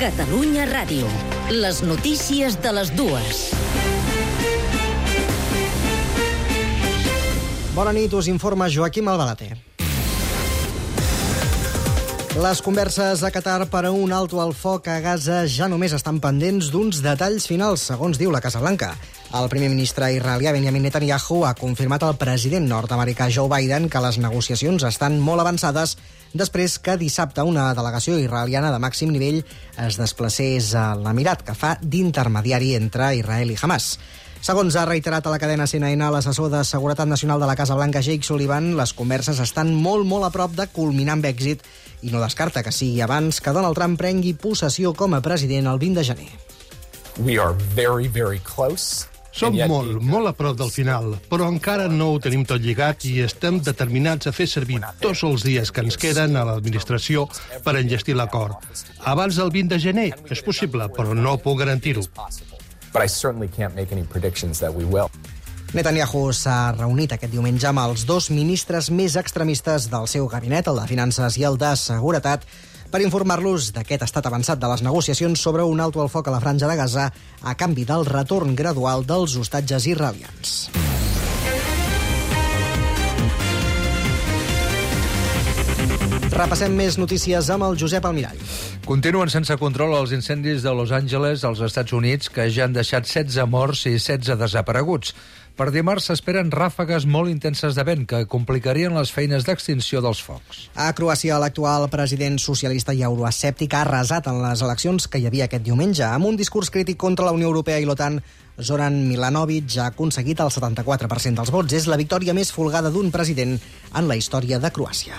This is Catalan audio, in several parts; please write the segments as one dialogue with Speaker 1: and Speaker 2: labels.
Speaker 1: Catalunya Ràdio. Les notícies de les dues.
Speaker 2: Bona nit, us informa Joaquim Albalater. Les converses a Qatar per a un alto al foc a Gaza ja només estan pendents d'uns detalls finals, segons diu la Casa Blanca. El primer ministre israelià Benjamin Netanyahu ha confirmat al president nord-americà Joe Biden que les negociacions estan molt avançades després que dissabte una delegació israeliana de màxim nivell es desplacés a l'Emirat, que fa d'intermediari entre Israel i Hamas. Segons ha reiterat a la cadena CNN l'assessor de Seguretat Nacional de la Casa Blanca, Jake Sullivan, les converses estan molt a prop de culminar amb èxit i no descarta que sigui abans que Donald Trump prengui possessió com a president el 20 de gener.
Speaker 3: We are very, very close.
Speaker 4: Som molt a prop del final, però encara no ho tenim tot lligat i estem determinats a fer servir tots els dies que ens queden a l'administració per enllestir l'acord. Abans del 20 de gener és possible, però no puc garantir-ho.
Speaker 3: But I certainly can't make any predictions that we will.
Speaker 2: Netanyahu s'ha reunit aquest diumenge amb els dos ministres més extremistes del seu gabinet, el de Finances i el de Seguretat, per informar-los d'aquest estat avançat de les negociacions sobre un alto al foc a la franja de Gaza a canvi del retorn gradual dels hostatges israelians. Repassem més notícies amb el Josep Almirall.
Speaker 5: Continuen sense control els incendis de Los Angeles, als Estats Units, que ja han deixat 16 morts i 16 desapareguts. Per dimarts s'esperen ràfegues molt intenses de vent que complicarien les feines d'extinció dels focs.
Speaker 2: A Croàcia, l'actual president socialista i euroescèptic ha arrasat en les eleccions que hi havia aquest diumenge. Amb un discurs crític contra la Unió Europea i l'OTAN, Zoran Milanovic ha aconseguit el 74% dels vots. És la victòria més folgada d'un president en la història de Croàcia.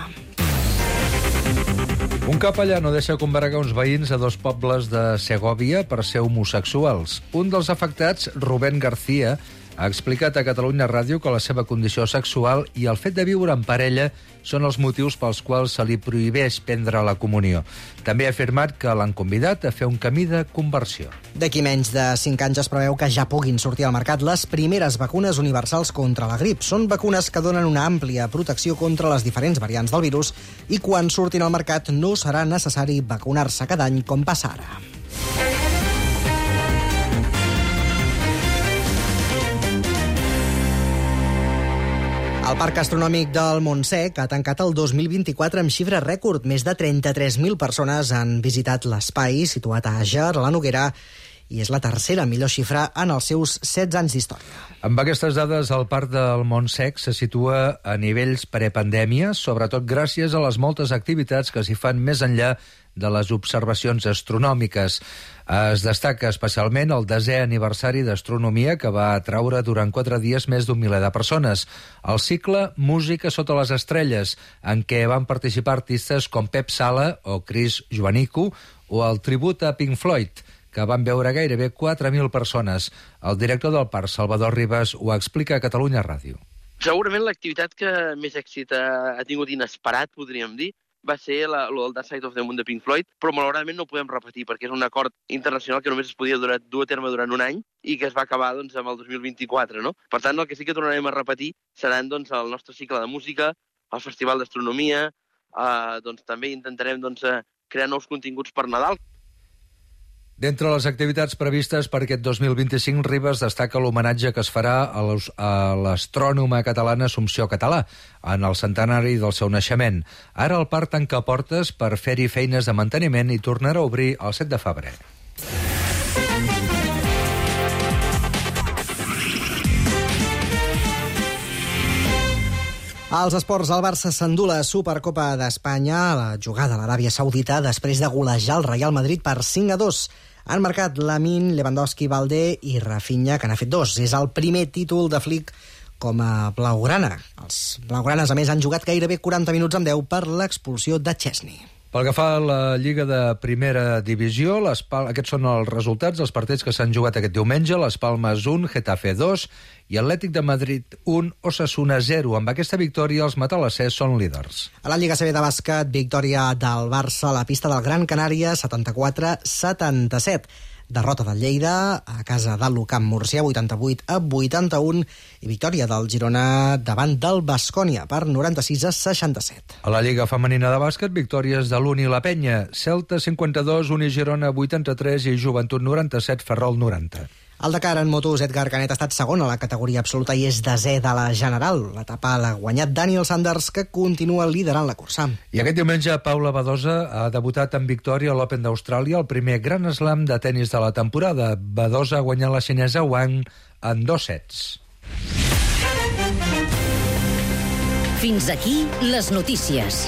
Speaker 5: Un capellà no deixa convergar uns veïns a dos pobles de Segòvia per ser homosexuals. Un dels afectats, Rubén García, ha explicat a Catalunya Ràdio que la seva condició sexual i el fet de viure en parella són els motius pels quals se li prohibeix prendre la comunió. També ha afirmat que l'han convidat a fer un camí de conversió.
Speaker 2: D'aquí menys de 5 anys es preveu que ja puguin sortir al mercat les primeres vacunes universals contra la grip. Són vacunes que donen una àmplia protecció contra les diferents variants del virus i quan surtin al mercat no serà necessari vacunar-se cada any com passa ara. El Parc Astronòmic del Montsec ha tancat el 2024 amb xifra rècord. Més de 33.000 persones han visitat l'espai situat a Àger, a la Noguera, i és la tercera millor xifra en els seus 16 anys d'història.
Speaker 5: Amb aquestes dades, el Parc del Montsec se situa a nivells prepandèmia, sobretot gràcies a les moltes activitats que s'hi fan més enllà de les observacions astronòmiques. Es destaca especialment el 10è aniversari d'astronomia, que va atraure durant 4 dies més d'1 miler de persones. El cicle Música sota les estrelles, en què van participar artistes com Pep Sala o Chris Joanico, o el tribut a Pink Floyd, que van veure gairebé 4.000 persones. El director del parc, Salvador Ribas, ho explica a Catalunya Ràdio.
Speaker 6: Segurament l'activitat que més èxit ha tingut inesperat, podríem dir, va ser el Dark Side of the Moon de Pink Floyd, però malauradament no ho podem repetir perquè és un acord internacional que només es podia dur a terme durant un any i que es va acabar amb el 2024. No? Per tant, el que sí que tornarem a repetir seran el nostre cicle de música, el Festival d'Astronomia, també intentarem crear nous continguts per Nadal.
Speaker 5: D'entre les activitats previstes per aquest 2025, Ribas destaca l'homenatge que es farà a l'astrònoma catalana Assumpció Català, en el centenari del seu naixement. Ara el parc tanca portes per fer-hi feines de manteniment i tornarà a obrir el 7 de febrer.
Speaker 2: Als esports, el Barça s'endú la Supercopa d'Espanya a la jugada a l'Aràbia Saudita després de golejar el Real Madrid per 5-2. Han marcat Lamine, Lewandowski, Baldé i Rafinha, que n'ha fet 2. És el primer títol de Flick com a blaugrana. Els blaugranes, a més, han jugat gairebé 40 minuts amb 10 per l'expulsió de Chesney.
Speaker 5: Pel que fa a la Lliga de Primera Divisió, aquests són els resultats dels partits que s'han jugat aquest diumenge. Les Palmes 1, Getafe 2 i Atlètic de Madrid 1, Osasuna 0. Amb aquesta victòria, els matalassers són líders.
Speaker 2: A la Lliga CB de bàsquet, victòria del Barça a la pista del Gran Canària, 74-77. derrota del Lleida a casa del Lucamp Murcià, 88-81, i victòria del Girona davant del Baskonia per 96-67.
Speaker 5: A la Lliga Femenina de Bàsquet, victòries de l'Uni i la Penya. Celta 52, Uni Girona 83 i Joventut 97, Ferrol 90.
Speaker 2: Al Dakar, en motos, Edgar Canet ha estat segon a la categoria absoluta i és desè de la general. L'etapa l'ha guanyat Daniel Sanders, que continua liderant la cursa.
Speaker 5: I aquest diumenge, Paula Badosa ha debutat en victòria a l'Open d'Austràlia, el primer Grand Slam de tennis de la temporada. Badosa ha guanyat la xinesa Wang en 2 sets.
Speaker 1: Fins aquí les notícies.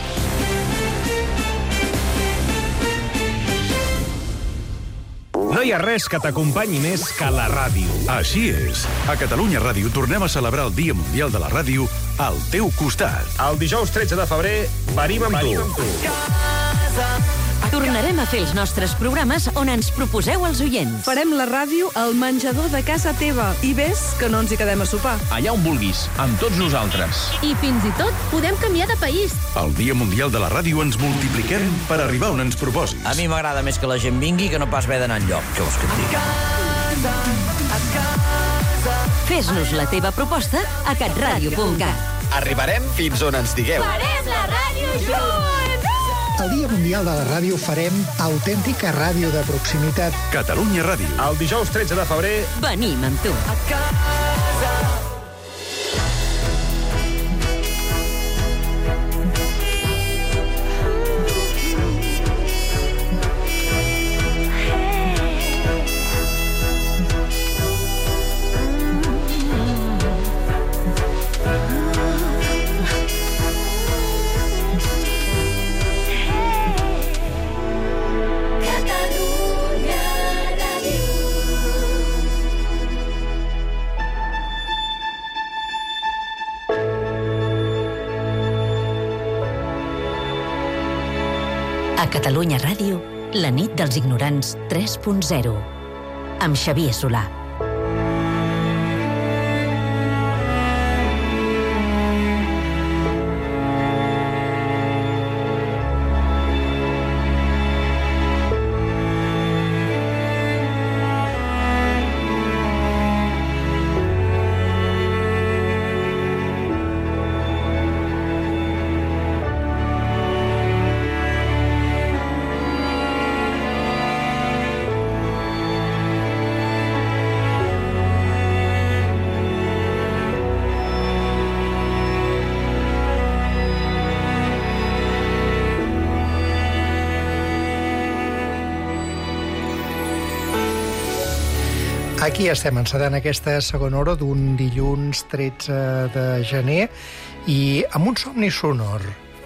Speaker 7: No hi ha res que t'acompanyi més que la ràdio.
Speaker 8: Així és. A Catalunya Ràdio tornem a celebrar el Dia Mundial de la Ràdio al teu costat.
Speaker 7: El dijous 13 de febrer venim amb tu.
Speaker 1: Tornarem a fer els nostres programes on ens proposeu els oients.
Speaker 9: Farem la ràdio al menjador de casa teva i ves que no ens hi quedem a sopar.
Speaker 7: Allà on vulguis, amb tots nosaltres.
Speaker 10: I fins i tot podem canviar de país.
Speaker 8: Al Dia Mundial de la Ràdio ens multipliquem per arribar on ens proposis.
Speaker 11: A mi m'agrada més que la gent vingui que no pas haver d'anar enlloc. Què vols que et digui?
Speaker 1: Fes-nos la teva proposta a catradio.cat.
Speaker 7: Arribarem fins on ens digueu.
Speaker 10: Farem la ràdio junts!
Speaker 12: El Dia Mundial de la Ràdio farem autèntica ràdio de proximitat.
Speaker 8: Catalunya Ràdio.
Speaker 7: El dijous 13 de febrer
Speaker 1: venim amb tu. A Catalunya Ràdio, la nit dels ignorants 3.0, amb Xavier Solà.
Speaker 12: Aquí estem encetant aquesta segona hora d'un dilluns 13 de gener i amb un somni sonor.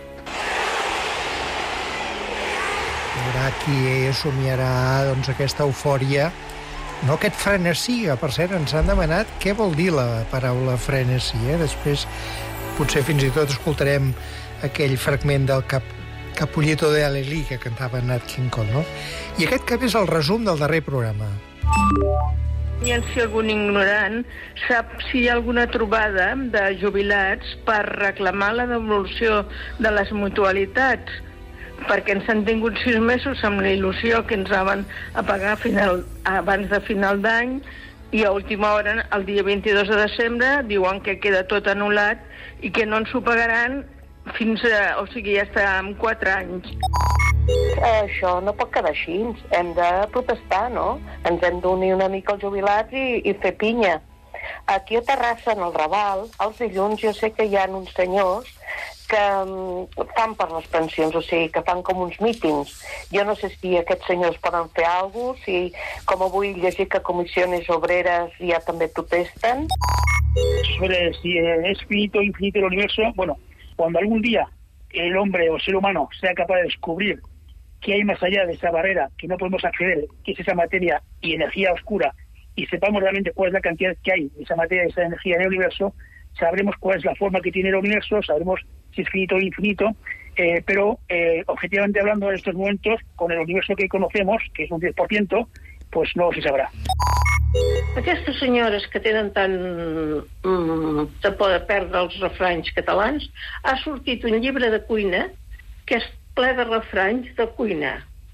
Speaker 12: Hi haurà qui somiarà doncs, aquesta eufòria, no aquest frenesí, que per cert ens han demanat què vol dir la paraula frenesí. Després potser fins i tot escoltarem aquell fragment del Capullito de Alelí que cantava Nat King Cole, no? I aquest cap és el resum del darrer programa.
Speaker 13: I si algun ignorant sap si hi ha alguna trobada de jubilats per reclamar la devolució de les mutualitats, perquè ens han tingut 6 mesos amb la il·lusió que ens van a pagar abans de final d'any i a última hora, el dia 22 de desembre, diuen que queda tot anul·lat i que no ens ho pagaran fins a... o sigui, ja està en 4 anys.
Speaker 14: Això no pot quedar així, hem de protestar, no? Ens hem d'unir una mica als jubilats i fer pinya. Aquí a Terrassa, en el Raval, els dilluns jo sé que hi ha uns senyors que fan per les pensions, o sigui, que fan com uns mítings. Jo no sé si aquests senyors poden fer alguna cosa, si, com avui llegir que comissiones obreras ja també protesten.
Speaker 15: Si es finito, infinito el universo, bueno, cuando algún día el hombre o ser humano sea capaz de descubrir qué hay más allá de esa barrera que no podemos acceder, que es esa materia y energía oscura, y sepamos realmente cuál es la cantidad que hay de esa materia y esa energía en el universo, sabremos cuál es la forma que tiene el universo, sabremos si es finito o infinito, pero objetivamente hablando en estos momentos, con el universo que conocemos, que és un 10%, pues no se sabrà.
Speaker 13: Aquestes senyores que tenen tant de poder perdre els refranys catalans, ha sortit un llibre de cuina que és ple de refranys de cuina.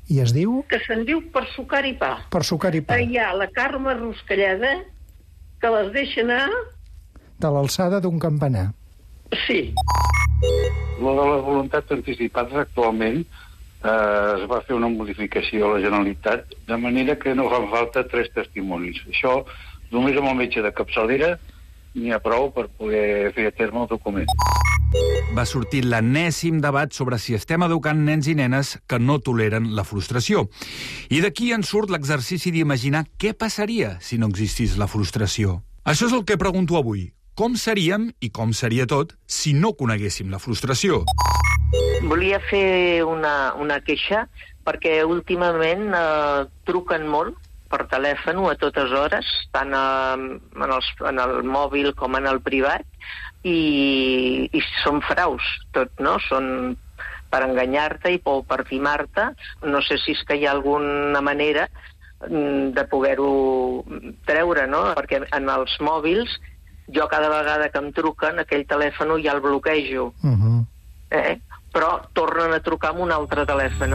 Speaker 12: I es diu?
Speaker 13: Que se'n diu Per sucar i pa.
Speaker 12: Per sucar i pa.
Speaker 13: Hi ha la Carme Ruscalleda, que les deixa anar...
Speaker 12: De l'alçada d'un campanar.
Speaker 13: Sí.
Speaker 16: Lo de les voluntats anticipades actualment es va fer una modificació a la Generalitat de manera que no fan falta 3 testimonis. Això només amb el metge de capçalera n'hi ha prou per poder fer a terme el document.
Speaker 17: Va sortir l'enèsim debat sobre si estem educant nens i nenes que no toleren la frustració. I d'aquí en surt l'exercici d'imaginar què passaria si no existís la frustració. Això és el que pregunto avui. Com seríem i com seria tot si no coneguéssim la frustració?
Speaker 14: Volia fer una queixa perquè últimament truquen molt per telèfon a totes hores, tant en el mòbil com en el privat, i són fraus, tot, no? Són per enganyar-te i per timar-te. No sé si és que hi ha alguna manera de poder-ho treure, no? Perquè en els mòbils jo cada vegada que em truquen aquell telèfon ja el bloquejo. Però tornen a trucar amb un altre telèfon.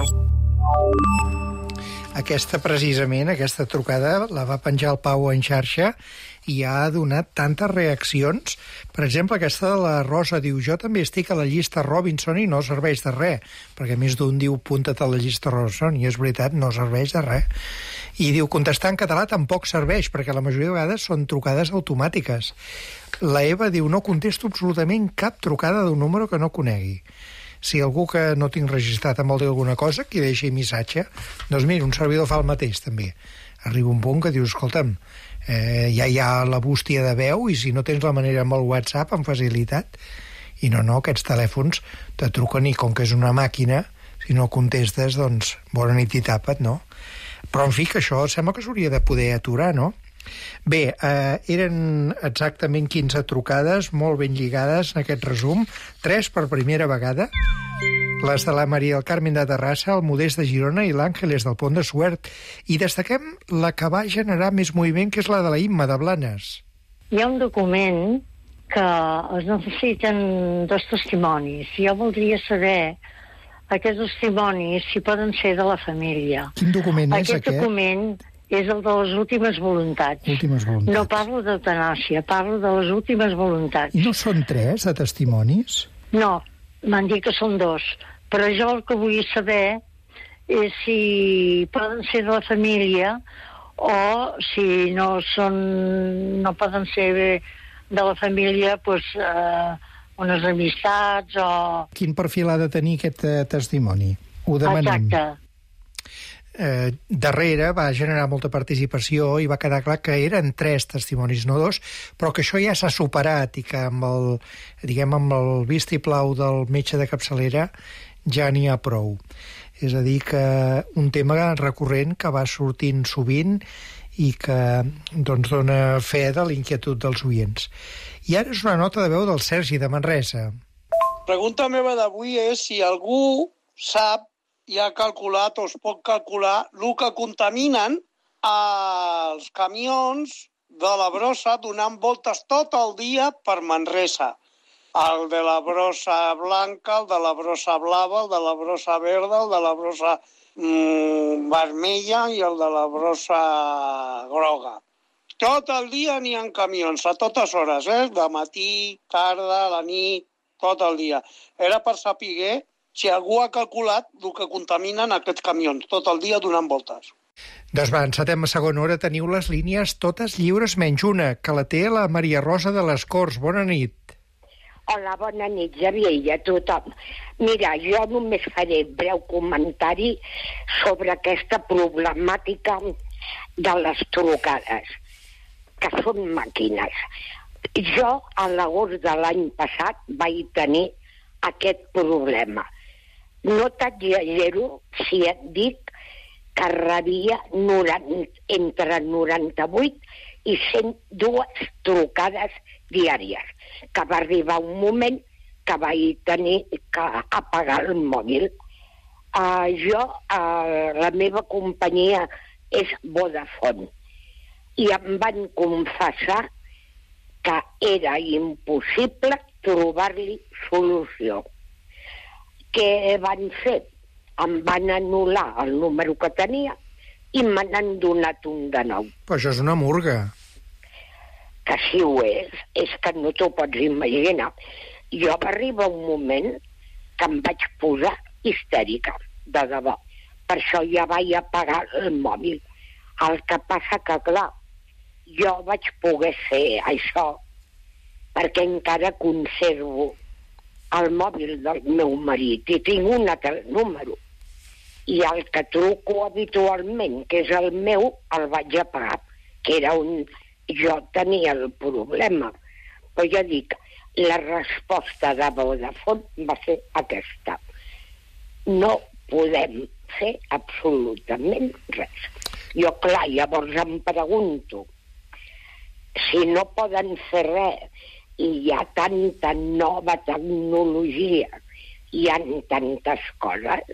Speaker 12: Aquesta, precisament, aquesta trucada la va penjar el Pau en xarxa i ha donat tantes reaccions. Per exemple, aquesta de la Rosa diu: jo també estic a la llista Robinson i no serveix de res, perquè més d'un diu apunta't a la llista Robinson, i és veritat, no serveix de res. I diu, contestar en català tampoc serveix, perquè la majoria de vegades són trucades automàtiques. La Eva diu, no contesto absolutament cap trucada d'un número que no conegui. Si algú que no tinc registrat em vol dir alguna cosa, que deixi missatge. Doncs mira, un servidor fa el mateix, també. Arriba un punt que dius, escolta'm, ja hi ha la bústia de veu, i si no tens la manera amb el WhatsApp, amb facilitat. I no, aquests telèfons te truquen, i com que és una màquina, si no contestes, doncs, bona nit i tapa't, no? Però, en fi, que això sembla que s'hauria de poder aturar, no? Bé, eren exactament 15 trucades, molt ben lligades en aquest resum, 3 per primera vegada, les de la Maria del Carmen de Terrassa, el Modest de Girona i l'Àngeles del Pont de Suert. I destaquem la que va generar més moviment, que és la de la Imma de Blanes.
Speaker 18: Hi ha un document que es necessiten 2 testimonis. Jo voldria saber aquests testimonis si poden ser de la família.
Speaker 12: Quin document és aquest?
Speaker 18: Aquest document és el de les últimes voluntats. No parlo d'eutanàsia, parlo de les últimes voluntats.
Speaker 12: I no són 3 de testimonis?
Speaker 18: No, m'han dit que són 2. Però jo el que vull saber és si poden ser de la família o si no poden ser de la família, doncs, unes amistats o...
Speaker 12: Quin perfil ha de tenir aquest testimoni? Ho demanem.
Speaker 18: Exacte.
Speaker 12: Darrere va generar molta participació i va quedar clar que eren 3 testimonis, no 2, però que això ja s'ha superat i que amb el vistiplau del metge de capçalera ja n'hi ha prou. És a dir, que un tema recurrent que va sortint sovint i que doncs dona fe de l'inquietud dels oients. I ara és una nota de veu del Sergi de Manresa.
Speaker 19: Pregunta meva d'avui és si algú sap i ha calculat o es pot calcular el que contaminen els camions de la brossa donant voltes tot el dia per Manresa. El de la brossa blanca, el de la brossa blava, el de la brossa verda, el de la brossa vermella i el de la brossa groga. Tot el dia n'hi ha camions, a totes hores, de matí, tarda, a la nit, tot el dia. Era per saber si algú ha calculat el que contaminen aquests camions tot el dia donant voltes.
Speaker 12: Doncs va, encetem a segona hora. Teniu les línies totes lliures menys una, que la té la Maria Rosa de les Corts. Bona nit.
Speaker 20: Hola, bona nit, Xavier, i a tothom. Mira, jo només faré breu comentari sobre aquesta problemàtica de les trucades, que són màquines. Jo, a l'agost de l'any passat, vaig tenir aquest problema. No t'exagero si et dic que rebia entre 98 i 102 trucades diàries, que va arribar un moment que vaig tenir que apagar el mòbil. La meva companyia és Vodafone i em van confessar que era impossible trobar-li solució. Què van fer? em van anul·lar el número que tenia i me n'han donat un de nou.
Speaker 12: Però això és una murga.
Speaker 20: Que si ho és que no t'ho pots imaginar. Jo va arribar un moment que em vaig posar histèrica, de debò. Per això ja vaig apagar el mòbil. El que passa que, clar, jo vaig poder fer això perquè encara conservo el mòbil del meu marit i tinc un altre número. I el que truco habitualment, que és el meu, el vaig apagar, que era on jo tenia el problema. Però jo dic, la resposta de Vodafone va ser aquesta. No podem fer absolutament res. Jo, clar, llavors em pregunto, si no poden fer res i hi ha tanta nova tecnologia, hi ha tantes coses,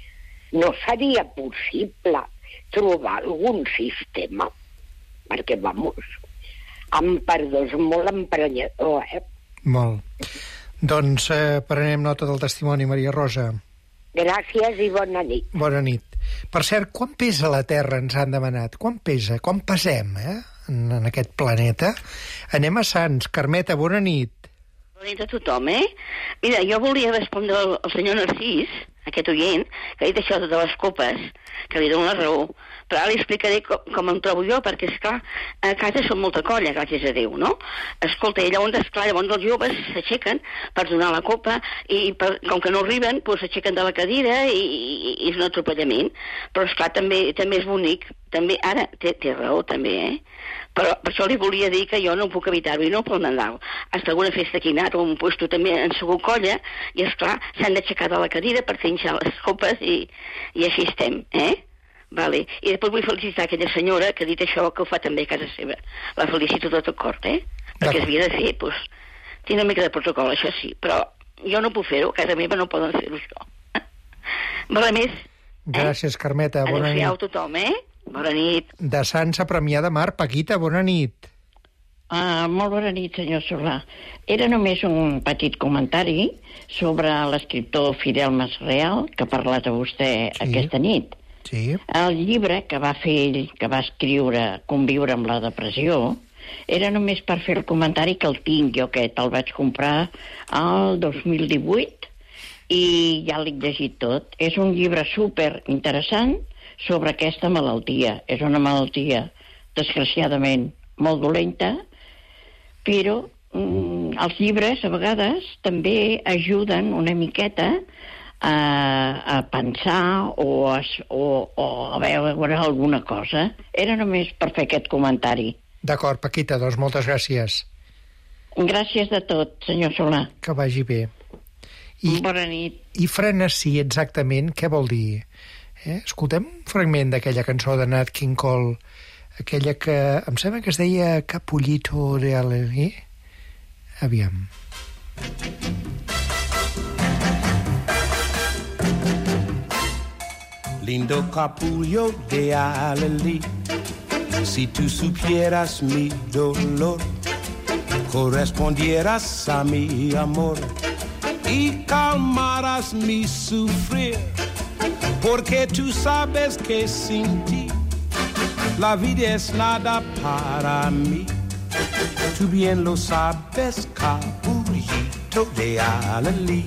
Speaker 20: no seria possible trobar algun sistema? Perquè, vamos, amb perdó, és molt emprenyador,
Speaker 12: Molt. Doncs prenem nota del testimoni, Maria Rosa.
Speaker 20: Gràcies i bona nit.
Speaker 12: Bona nit. Per cert, quan pesa la Terra, ens han demanat? Quan pesa? Quan pesem, en aquest planeta? Anem a Sants. Carmeta, bona nit.
Speaker 21: Bona nit a tothom, Mira, jo volia respondre al senyor Narcís, aquest oient, que ha dit això de les copes, que li dono la raó, però ara li explicaré com em trobo jo, perquè, esclar, a casa som molta colla, gràcies a Déu, no? Escolta, i llavors, esclar, llavors els joves s'aixequen per donar la copa i com que no arriben, doncs s'aixequen de la cadira i és un atropellament. Però, esclar, també és bonic. També, ara, té raó, també, Però per això li volia dir que jo no puc evitar-ho, i no pel Nadal. Hasta alguna festa que he anat, o un puesto també han sigut colla, i, esclar, s'han d'aixecar de la cadira per trinxar les copes i així estem, Vale. I després vull felicitar aquella senyora que ha dit això, que ho fa també a casa seva. La felicito tot el cor, Perquè es havia de fer, doncs, té una mica de protocol, això sí, però jo no puc fer-ho, a casa meva no poden fer-ho, això. Res més.
Speaker 12: Gràcies, Carmeta, bona nit.
Speaker 21: Adéu-siau a tothom, Bona nit.
Speaker 12: De Sants a Premià de Mar, Paquita, bona nit.
Speaker 22: Molt bona nit, senyor Solà. Era només un petit comentari sobre l'escriptor Fidel Masreal, que ha parlat a vostè aquesta nit.
Speaker 12: Sí.
Speaker 22: El llibre que va fer ell, que va escriure Conviure amb la depressió, era només per fer el comentari que el tinc jo aquest. El vaig comprar el 2018 i ja l'he llegit tot. És un llibre super interessant sobre aquesta malaltia. És una malaltia, desgraciadament, molt dolenta, però els llibres, a vegades, també ajuden una miqueta a pensar o a veure alguna cosa. Era només per fer aquest comentari.
Speaker 12: D'acord, Paquita, doncs moltes gràcies.
Speaker 22: Gràcies de tot, senyor Solà.
Speaker 12: Que vagi bé.
Speaker 22: Bona nit.
Speaker 12: I frenesí, exactament, què vol dir? Escoltem un fragment d'aquella cançó de Nat King Cole, aquella que em sembla que es deia Capullito de Alelí. Aviam.
Speaker 23: Lindo capullo de Alelí, si tú supieras mi dolor, correspondieras a mi amor y calmarás mi sufrir, porque tú sabes que sin ti la vida es nada para mí. Tú bien lo sabes, capullito de Alelí.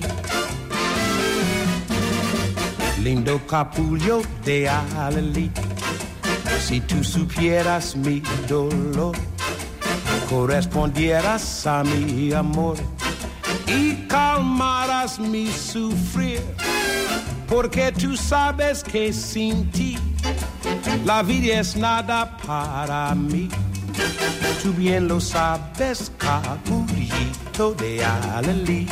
Speaker 23: Lindo capullo de Alelí, si tú supieras mi dolor, correspondieras a mi amor y calmarás mi sufrir, porque tú sabes que sin ti la vida es nada para mí. Tú bien lo sabes, capullito de Alelí.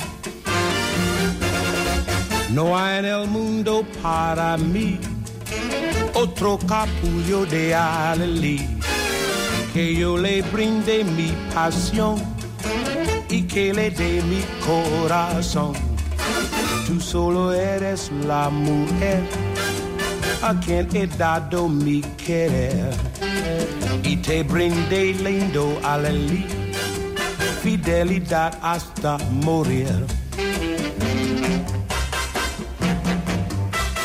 Speaker 23: No hay en el mundo para mí otro capullo de Alelí, que yo le brinde mi pasión y que le dé mi corazón. Tú solo eres la mujer a quien he dado mi querer y te brindé lindo Alelí, fidelidad hasta morir.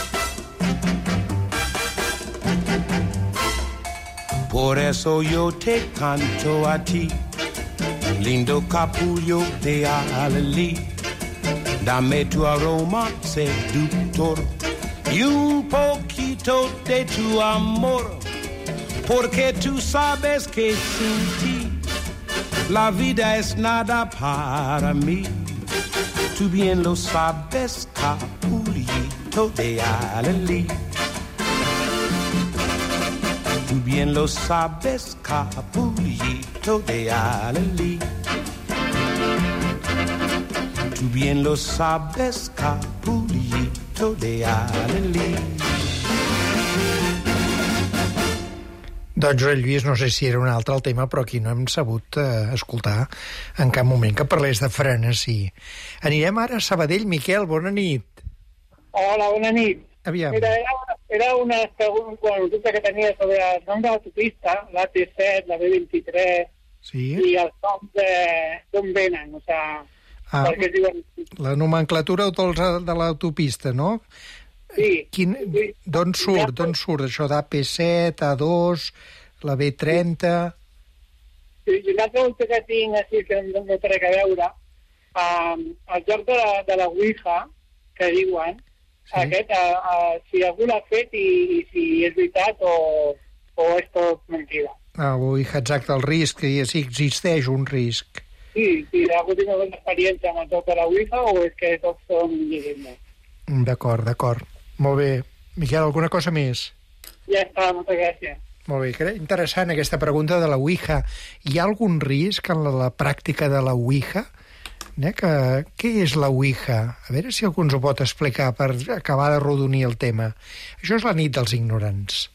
Speaker 23: Por eso yo te canto a ti, lindo capullo de alelí. Dame tu aroma seductor y un poquito de tu amor, porque tú sabes que sin ti la vida es nada para mí. Tú bien lo sabes, capullito de alelí. Tú bien lo sabes, capullito de alelí. Tú bien lo sabes, capullito de alelí.
Speaker 12: Doncs el Lluís, no sé si era un altre el tema, però aquí no hem sabut escoltar en cap moment que parlés de frenesí. Anirem ara a Sabadell. Miquel, bona nit.
Speaker 3: Hola, bona nit.
Speaker 12: Aviam.
Speaker 3: Mira, era una pregunta que tenia sobre el nom de l'autopista, l'AT7, la B23,
Speaker 12: sí?
Speaker 3: I els noms d'on venen, o sigui, perquè diuen...
Speaker 12: La nomenclatura de l'autopista, no?
Speaker 3: Sí.
Speaker 12: D'on surt això d'AP7, A2, la B30?
Speaker 3: Sí, i una pregunta que tinc així, que no té a veure, el joc de la Ouija, que diuen, sí. Aquest, si algú l'ha fet i si és veritat o és tot mentida.
Speaker 12: Ouija, exacte, el risc, que sí existeix un risc.
Speaker 3: Sí, algú té una bona experiència amb el joc de la Ouija o és que tots són llegendes?
Speaker 12: D'acord. Molt bé. Miquel, alguna cosa més?
Speaker 3: Ja està, moltes gràcies.
Speaker 12: Molt bé, interessant aquesta pregunta de la Ouija. Hi ha algun risc en la pràctica de la Ouija? Què és la Ouija? A veure si algú ens ho pot explicar per acabar de rodonir el tema. Això és la nit dels ignorants.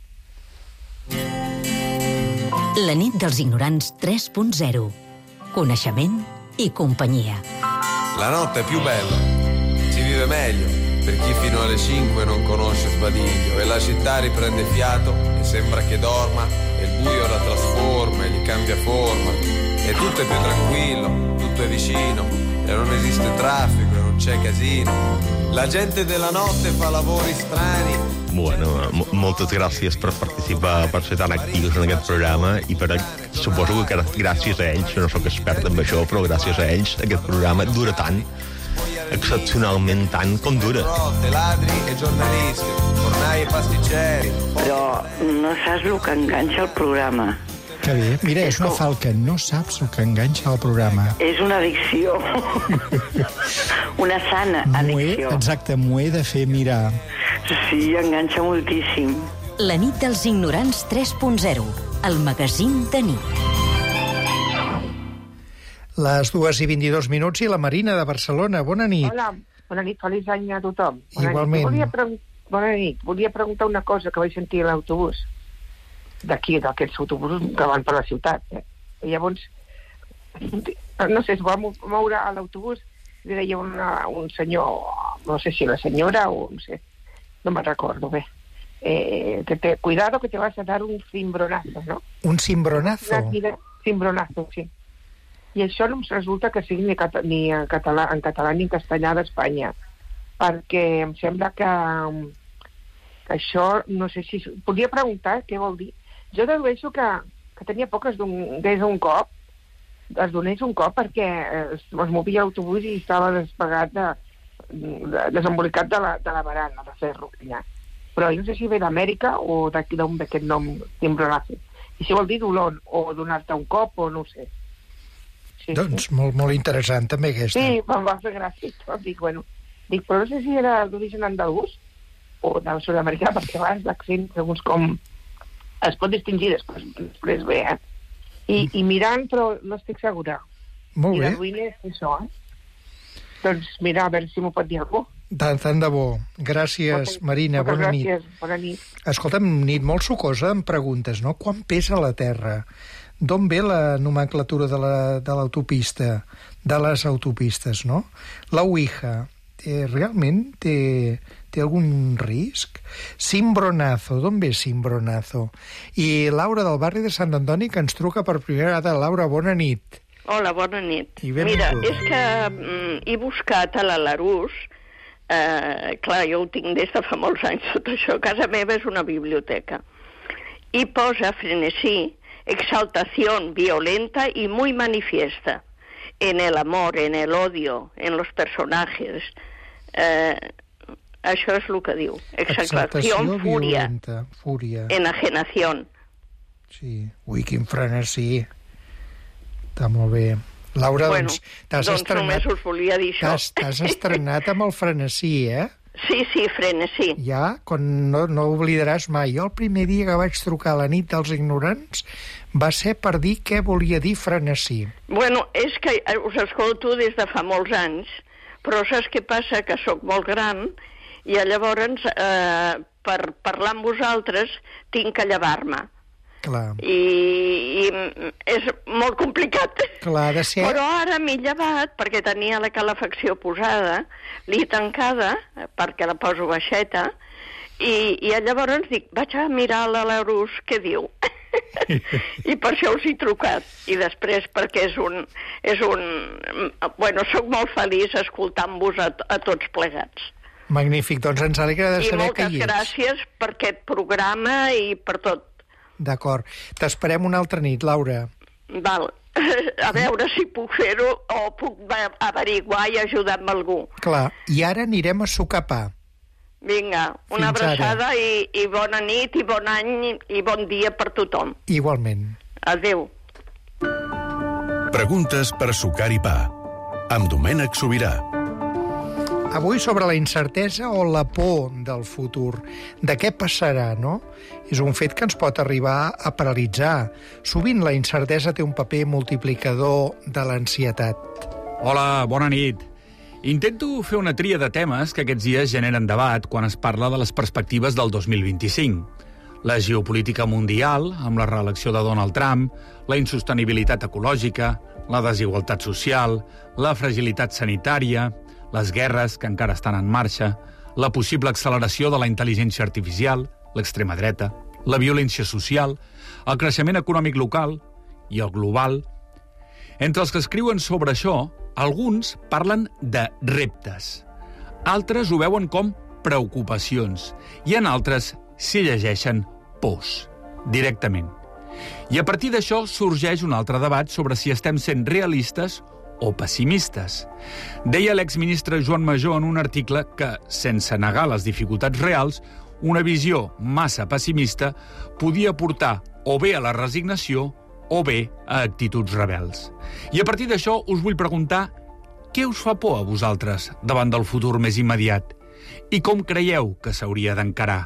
Speaker 1: La nit dels ignorants 3.0. Coneixement i companyia.
Speaker 4: La notte è più bella, si vive meglio per chi fino alle 5 non conosce sbadiglio e la città riprende fiato e sembra che dorma e il buio la trasforma e gli cambia forma e tutto è più tranquillo, tutto è vicino e non esiste traffico e non c'è casino. La gente della notte fa lavori strani.
Speaker 6: Bueno, moltes gràcies per participar, per ser tan actius en aquest programa i suposo que gràcies a ells, no sóc expert en això, però gràcies a ells aquest programa dura tant, excepcionalment tant com dura.
Speaker 22: Però no saps el que enganxa el programa.
Speaker 12: Que bé. Mira, és una falca. No saps el que enganxa el programa.
Speaker 22: És una addicció. Una sana addicció.
Speaker 12: Exacte, m'ho he de fer mirar.
Speaker 22: Sí, enganxa moltíssim.
Speaker 1: La nit dels ignorants 3.0, el magazín de nit.
Speaker 12: Les 2:22 i la Marina de Barcelona. Bona nit.
Speaker 24: Hola, bona nit, feliç any a tothom.
Speaker 12: Igualment.
Speaker 24: Bona nit. Volia preguntar una cosa que vaig sentir a l'autobús. D'aquí, d'aquests autobusos que van per la ciutat. I llavors, no sé, es va moure a l'autobús, li deia un senyor, no sé si la senyora o no sé, no me'n recordo bé, cuidado que te vas a dar un cimbronazo, ¿no?
Speaker 12: Un cimbronazo?
Speaker 24: Cimbronazo, sí. I això no ens resulta que sigui ni en català ni en castellà d'Espanya, perquè em sembla que això, no sé si... Podria preguntar què vol dir. Jo dedueixo que tenia por que es donés un cop perquè es movia l'autobús i estava despegat desembolicat de la barana de ferro. Però no sé si ve d'Amèrica o d'aquí d'on ve aquest nom cimbronazo. I si vol dir dolor o donar-te un cop o no ho sé. Sí,
Speaker 12: doncs sí. Molt interessant també aquesta.
Speaker 24: Sí, me'n va fer gràcia. Dic, però no sé si era d'origen andalús o del sud-americà, perquè a vegades l'accent, segons com es pot distingir després bé, I mirant, però no estic segura.
Speaker 12: Molt bé.
Speaker 24: I la ruïna és això, Doncs mira, a veure si m'ho pot dir algú.
Speaker 12: Tant de bo. Gràcies, Marina. Bona nit.
Speaker 24: Bona nit.
Speaker 12: Escolta'm, nit molt sucosa amb preguntes, no? Quan pesa la Terra? D'on ve la nomenclatura de l'autopista, de les autopistes, no? La Ouija, realment té algun risc? Cimbronazo, d'on ve cimbronazo? I Laura del barri de Sant Antoni, que ens truca per primera vegada. Laura, bona nit.
Speaker 25: Hola, bona nit. Mira, és que he buscat a l'Alarús, clar, jo ho tinc des de fa molts anys tot això, casa meva és una biblioteca, y posa frenesí, exaltación violenta y muy manifiesta en el amor, en el odio, en los personajes. Això és el que diu. Exaltación,
Speaker 12: violenta, fúria.
Speaker 25: Enajenación.
Speaker 12: Sí. Ui, quin frenesí. Està molt bé. Laura,
Speaker 25: bueno,
Speaker 12: t'has estrenat...
Speaker 25: només us volia dir això.
Speaker 12: T'has estrenat amb el frenesí, eh?
Speaker 25: Sí, frenesí.
Speaker 12: Ja, no oblidaràs mai. Jo el primer dia que vaig trucar a la nit dels ignorants va ser per dir què volia dir frenesí.
Speaker 25: Bueno, és que us escolto des de fa molts anys, però saps què passa? Que sóc molt gran i llavors per parlar amb vosaltres tinc que llevar-me.
Speaker 12: Clar.
Speaker 25: I és molt complicat.
Speaker 12: Clar, de ser...
Speaker 25: Però ara m'he llevat perquè tenia la calefacció posada, l'he tancada perquè la poso baixeta i llavors dic, vaig a mirar a l'Arús què diu. I per això us he trucat. I després perquè bueno, sóc molt feliç escoltant-vos a tots plegats.
Speaker 12: Magnífic, doncs ens alegra de saber que hi ets.
Speaker 25: I moltes gràcies per aquest programa i per tot.
Speaker 12: D'acord. T'esperem una altra nit, Laura.
Speaker 25: Val. A veure si puc fer-ho o puc averiguar i ajudar amb algú.
Speaker 12: Clar. I ara anirem a sopar.
Speaker 25: Vinga, una abraçada i bona nit i bon any i bon dia per tothom.
Speaker 12: Igualment.
Speaker 25: Adéu.
Speaker 8: Preguntes per sucar i pa. Amb Domènec Sobirà.
Speaker 12: Avui sobre la incertesa o la por del futur. De què passarà, no? És un fet que ens pot arribar a paralitzar. Sovint la incertesa té un paper multiplicador de l'ansietat.
Speaker 17: Hola, bona nit. Intento fer una tria de temes que aquests dies generen debat quan es parla de les perspectives del 2025. La geopolítica mundial, amb la reelecció de Donald Trump, la insostenibilitat ecològica, la desigualtat social, la fragilitat sanitària, les guerres que encara estan en marxa, la possible acceleració de la intel·ligència artificial, l'extrema dreta, la violència social, el creixement econòmic local i el global. Entre els que escriuen sobre això, alguns parlen de reptes. Altres ho veuen com preocupacions i en altres s'hi llegeixen pors, directament. I a partir d'això sorgeix un altre debat sobre si estem sent realistes o pessimistes. Deia l'exministre Joan Majó en un article que, sense negar les dificultats reals, una visió massa pessimista podia portar o bé a la resignació o bé a actituds rebels. I a partir d'això us vull preguntar què us fa por a vosaltres davant del futur més immediat i com creieu que s'hauria d'encarar.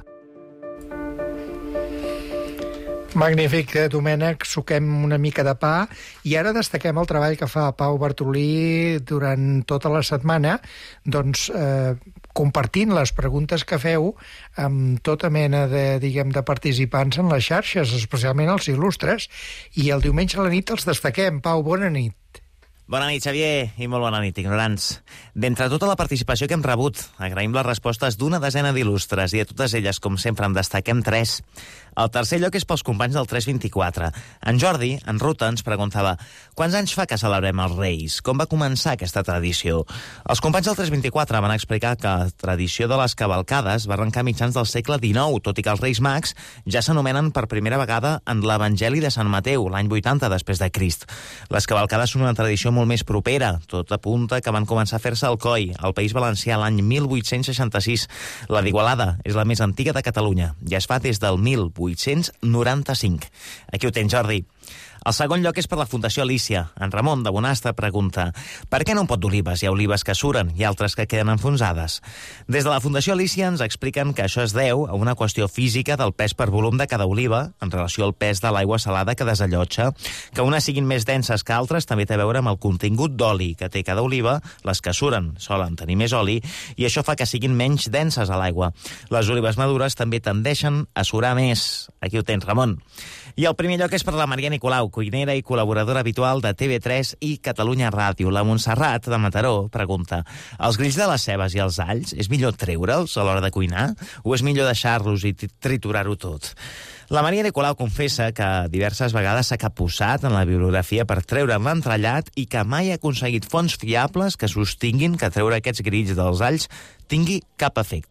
Speaker 12: Magnífic, Domènec, suquem una mica de pa i ara destaquem el treball que fa Pau Bartolí durant tota la setmana, doncs compartint les preguntes que feu amb tota mena de participants en les xarxes, especialment els il·lustres, i el diumenge a la nit els destaquem. Pau, bona nit.
Speaker 2: Bona nit, Xavier, i molt bona nit, ignorants. D'entre tota la participació que hem rebut, agraïm les respostes d'una desena d'il·lustres i de totes elles, com sempre, en destaquem 3. El tercer lloc és pels companys del 324. En Jordi, en ruta, ens preguntava quants anys fa que celebrem els Reis? Com va començar aquesta tradició? Els companys del 324 van explicar que la tradició de les cavalcades va arrencar a mitjans del segle XIX, tot i que els Reis Mags ja s'anomenen per primera vegada en l'Evangeli de Sant Mateu, l'any 80 després de Crist. Les cavalcades són una tradició molt més propera. Tot apunta que van començar a fer-se al Coi, al País Valencià, l'any 1866. La d'Igualada és la més antiga de Catalunya i es fa des del 1895. Aquí ho tens, Jordi. El segon lloc és per la Fundació Alícia. En Ramon de Bonastre pregunta per què no un pot d'olives? Hi ha olives que suren i altres que queden enfonsades. Des de la Fundació Alícia ens expliquen que això es deu a una qüestió física del pes per volum de cada oliva en relació al pes de l'aigua salada que desallotja. Que unes siguin més denses que altres també té a veure amb el contingut d'oli que té cada oliva. Les que suren solen tenir més oli i això fa que siguin menys denses a l'aigua. Les olives madures també tendeixen a surar més. Aquí ho tens, Ramon. I el primer lloc és per la Maria Nicolau, cuinera i col·laboradora habitual de TV3 i Catalunya Ràdio. La Montserrat, de Mataró, pregunta els grills de les cebes i els alls és millor treure'ls a l'hora de cuinar o és millor deixar-los i triturar-ho tot? La Maria Nicolau confessa que diverses vegades s'ha capbussat en la bibliografia per treure l'entrellat i que mai ha aconseguit fonts fiables que sostinguin que treure aquests grills dels alls tingui cap efecte.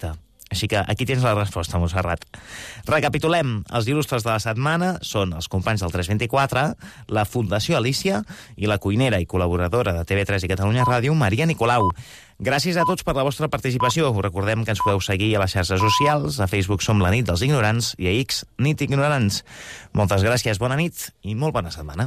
Speaker 2: Així que aquí tens la resposta, Montserrat. Recapitulem. Els il·lustres de la setmana són els companys del 324, la Fundació Alícia i la cuinera i col·laboradora de TV3 i Catalunya Ràdio, Maria Nicolau. Gràcies a tots per la vostra participació. Us recordem que ens podeu seguir a les xarxes socials. A Facebook som la nit dels ignorants i a X, nit ignorants. Moltes gràcies, bona nit i molt bona setmana.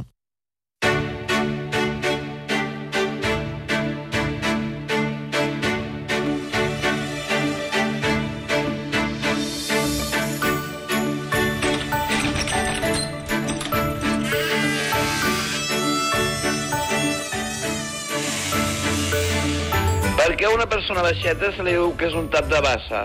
Speaker 5: Per què a una persona baixeta se li diu que és un tap de bassa?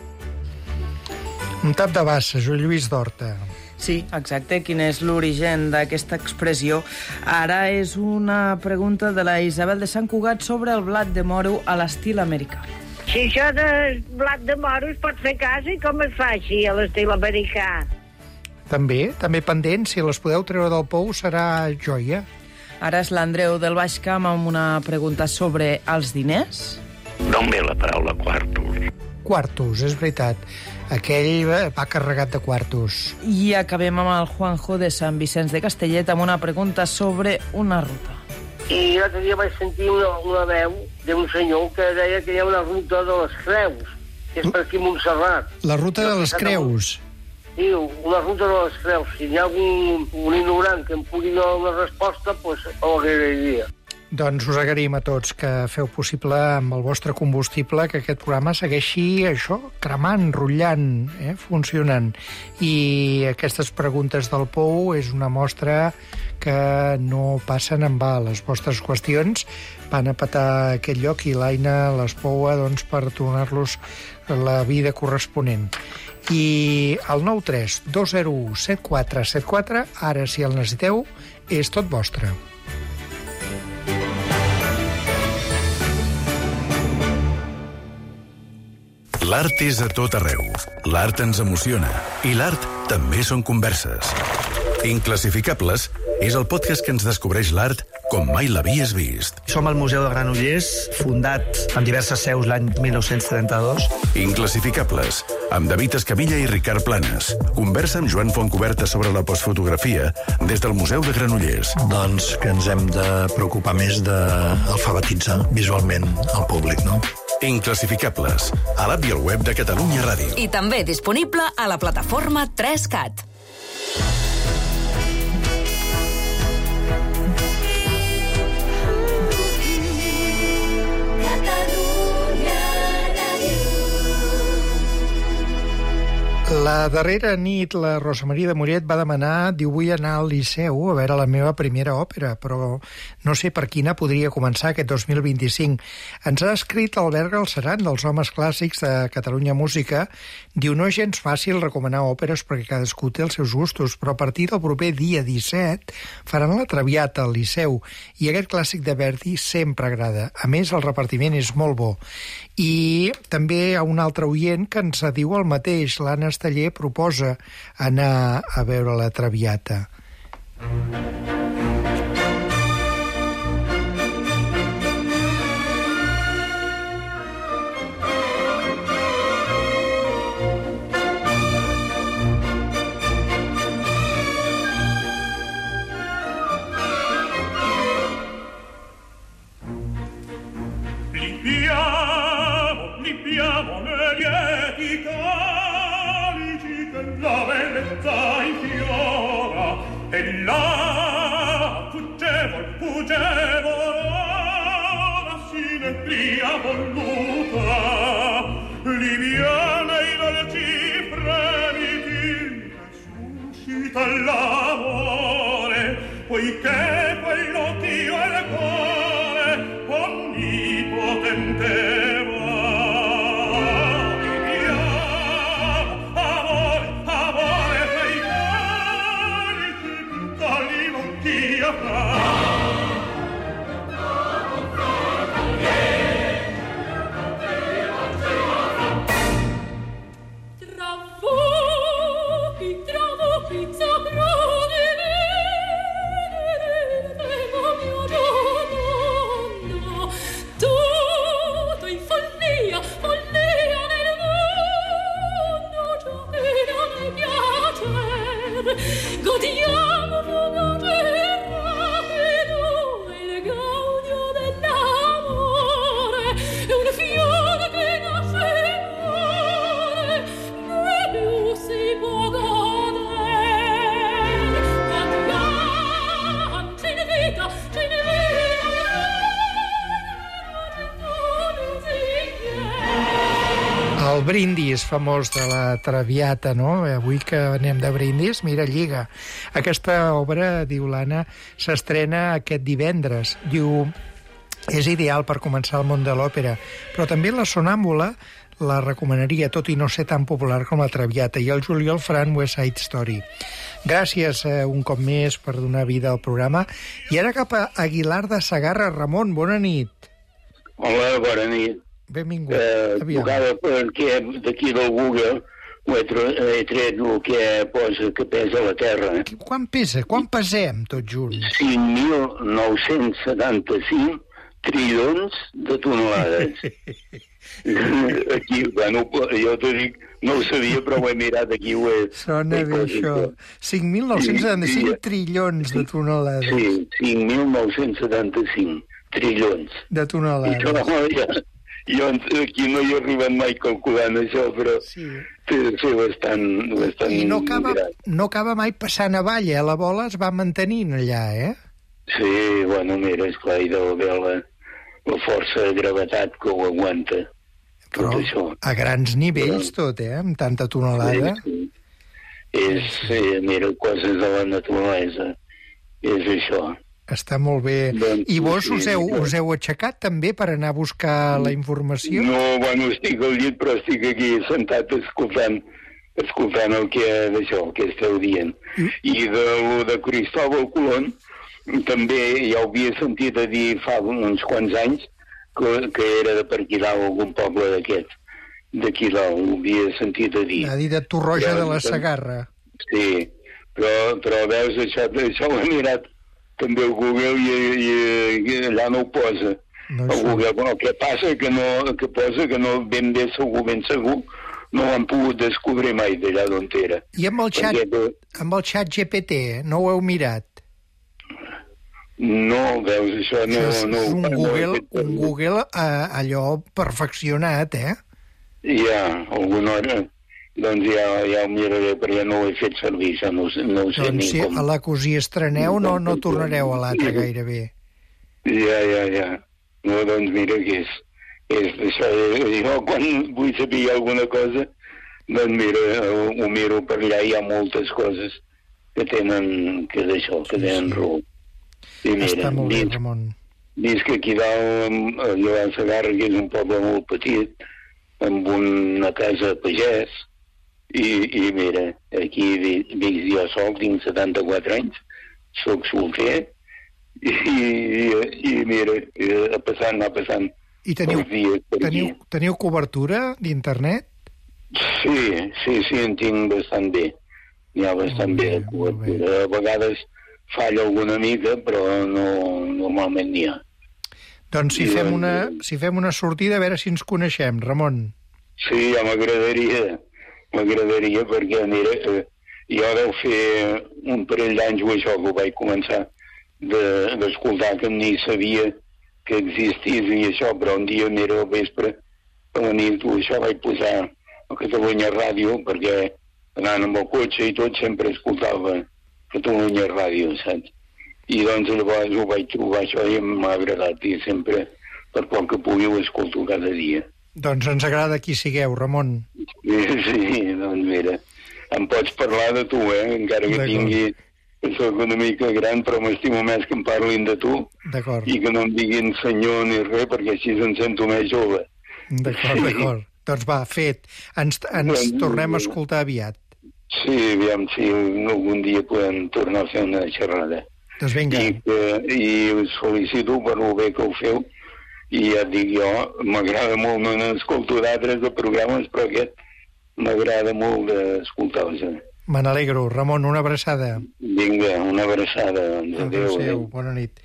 Speaker 12: Un tap de bassa, Joan Lluís d'Horta.
Speaker 7: Sí, exacte. Quin és l'origen d'aquesta expressió? Ara és una pregunta de la Isabel de Sant Cugat sobre el blat de moro a l'estil americà.
Speaker 9: Si això de blat de moro es pot fer a casa, i com es fa així a l'estil americà?
Speaker 12: També pendent, si les podeu treure del pou serà joia.
Speaker 7: Ara és l'Andreu del Baix Camp amb una pregunta sobre els diners.
Speaker 5: D'on ve la paraula quartos?
Speaker 12: Quartos, és veritat. Aquell va carregat de quartos.
Speaker 7: I acabem amb el Juanjo de Sant Vicenç de Castellet amb una pregunta sobre una ruta.
Speaker 10: I l'altre dia vaig sentir una veu d'un senyor que deia que hi ha una ruta de les Creus, que és per aquí a Montserrat.
Speaker 12: La ruta de les Creus.
Speaker 10: Sí, una ruta de les Creus. Si hi ha un ignorant que em pugui donar una resposta, doncs ho agrairia.
Speaker 12: Doncs us agraïm a tots que feu possible amb el vostre combustible que aquest programa segueixi això, cremant, rotllant, funcionant. I aquestes preguntes del pou és una mostra que no passen en va. Les vostres qüestions van a petar aquest lloc i l'Aina les poua per tornar-los la vida corresponent. I el 93 201 7474, ara si el necessiteu, és tot vostre.
Speaker 8: L'art és a tot arreu. L'art ens emociona. I l'art també són converses. Inclassificables és el podcast que ens descobreix l'art com mai l'havies vist.
Speaker 11: Som al Museu de Granollers, fundat amb diverses seus l'any 1932.
Speaker 8: Inclassificables, amb David Escamilla i Ricard Planes. Conversa amb Joan Fontcoberta sobre la postfotografia des del Museu de Granollers.
Speaker 11: Doncs que ens hem de preocupar més d'alfabetitzar visualment el públic, no?
Speaker 8: Inclassificables, a l'app i al web de Catalunya Ràdio.
Speaker 1: I també disponible a la plataforma 3CAT.
Speaker 12: La darrera nit la Rosa Maria de Mollet va demanar, diu, vull anar al Liceu a veure la meva primera òpera, però no sé per quina podria començar aquest 2025. Ens ha escrit Albert Galceran, dels Homes Clàssics de Catalunya Música. Diu, no és gens fàcil recomanar òperes perquè cadascú té els seus gustos, però a partir del proper dia 17 faran la Traviata al Liceu i aquest clàssic de Verdi sempre agrada. A més, el repartiment és molt bo. I també hi ha un altre oient que ens diu el mateix. L'Anna Esteller proposa anar a veure la Traviata.
Speaker 26: Limpiamo le lieti calici che la bellezza infiora e là fuggevol la sinepria voluta liviana i dolci fremiti suscita l'amore poiché quello ch'io al cuore onnipotente tutto
Speaker 13: Godiamo una terra che noi il gaudio dell'amore è un fiore che nasce e muore, né più si può godere. Cantiamo, ce ne vita, ce ne
Speaker 12: El brindis famós de la Traviata, no? Avui que anem de brindis, mira, lliga. Aquesta obra, diu l'Anna, s'estrena aquest divendres. Diu, és ideal per començar el món de l'òpera, però també la Sonàmbula la recomanaria, tot i no ser tan popular com la Traviata, i el juliol faran West Side Story. Gràcies un cop més per donar vida al programa. I ara cap a Aguilar de Segarra. Ramon, bona nit.
Speaker 14: Hola, bona nit.
Speaker 12: Benvingut.
Speaker 14: Tocava perquè d'aquí del Google he tret el que posa que pesa la Terra.
Speaker 12: Quan pesa? Quan pesem tots junts?
Speaker 14: 5.975 trillons de tonelades. Aquí, bueno, jo t'ho dic, no ho sabia, però ho he mirat aquí.
Speaker 12: Sona bé això. 5.975 trillons de tonelades.
Speaker 14: Sí, 5.975 trillons.
Speaker 12: De tonelades.
Speaker 14: Jo aquí no hi he arribat mai calculant això, però té de ser bastant
Speaker 12: I no acaba mai passant avall, eh? La bola es va mantenint allà, eh?
Speaker 14: Sí, bueno, mira, esclar, hi deu haver la força de gravetat que ho aguanta.
Speaker 12: Però
Speaker 14: tot això.
Speaker 12: A grans nivells tot, eh? Amb tanta tonelada.
Speaker 14: Sí. Mira, coses de la naturalesa. És això.
Speaker 12: Està molt bé. I vos us heu aixecat també per anar a buscar la informació?
Speaker 14: No, bueno, estic al llit, però estic aquí sentat escoltant el que esteu dient. I de Cristóbal Colón també ja ho havia sentit a dir fa uns quants anys que era de per aquí dalt, algun poble d'aquí dalt, ho havia sentit a dir.
Speaker 12: Ha dit de Torroja de la Segarra.
Speaker 14: Sí, però veus, això ho he mirat també al Google i allà no ho posa. El Google, el que passa que posa que no ben segur, no l'han pogut descobrir mai d'allà d'on era.
Speaker 12: I amb el xat GPT, no ho heu mirat?
Speaker 14: No, veus, això no...
Speaker 12: És un Google allò perfeccionat, eh?
Speaker 14: Ja, alguna hora... Doncs ja ho miraré, però ja no ho he fet servir, això no ho sé ni com.
Speaker 12: Doncs si a la que us hi estreneu no tornareu a l'altre gairebé.
Speaker 14: Ja. No, doncs mira que és això. Jo quan vull saber alguna cosa, doncs mira, ho miro per allà, hi ha moltes coses que tenen raó.
Speaker 12: Està molt bé, Ramon.
Speaker 14: Visc aquí dalt, a Llorenç Segarra, que és un poble molt petit, amb una casa de pagès, i mira, aquí vic jo sol, tinc 74 anys, soc solter, i mira, anar passant
Speaker 12: I teniu cobertura d'internet?
Speaker 14: Sí, en tinc bastant bé. N'hi ha bastant bé de cobertura. A vegades falla alguna mica, però normalment n'hi ha.
Speaker 12: Doncs si fem una sortida, a veure si ens coneixem, Ramon.
Speaker 14: Sí, ja m'agradaria perquè, mira, jo deu fer un parell d'anys això que ho vaig començar d'escoltar, que ni sabia que existís i això, però un dia, mira, al vespre, a la nit, això vaig posar a Catalunya Ràdio, perquè anant amb el cotxe i tot sempre escoltava Catalunya Ràdio, saps? I doncs llavors ho vaig trobar això i m'ha agradat, i sempre, per poc que pugui, ho escolto cada dia.
Speaker 12: Doncs ens agrada qui sigueu, Ramon.
Speaker 14: Sí, doncs mira, em pots parlar de tu, encara que tingui, que soc una mica gran, però m'estimo més que em parlin de tu.
Speaker 12: D'acord.
Speaker 14: I que no em diguin senyor ni res, perquè així em sento més jove.
Speaker 12: D'acord. Doncs va, fet. Ens tornem a escoltar aviat.
Speaker 14: Sí, aviam, si algun dia podem tornar a fer una xerrada.
Speaker 12: Doncs vinga.
Speaker 14: I us felicito per el bé que ho feu, i ja et dic jo, m'agrada molt, no n'escolto d'altres de programes, però aquest m'agrada molt d'escoltar-los.
Speaker 12: Me n'alegro. Ramon, una abraçada.
Speaker 14: Vinga, una abraçada. Adéu.
Speaker 12: Bona nit.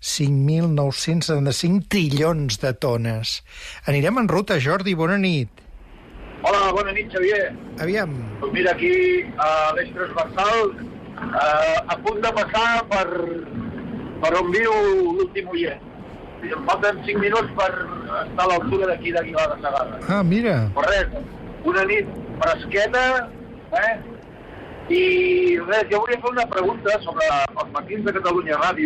Speaker 12: 5.975 trillons de tones. Anirem en ruta, Jordi, bona nit.
Speaker 15: Hola, bona nit, Xavier.
Speaker 12: Aviam.
Speaker 15: Pues mira, aquí a l'eix transversal a punt de passar per on viu l'últim oient. Em falten 5 minuts per estar a l'altura d'aquí d'Aguilar de Segarra.
Speaker 12: Ah, mira.
Speaker 15: Però res, una nit fresqueta, I res, jo volia fer una pregunta sobre els matins de Catalunya Ràdio.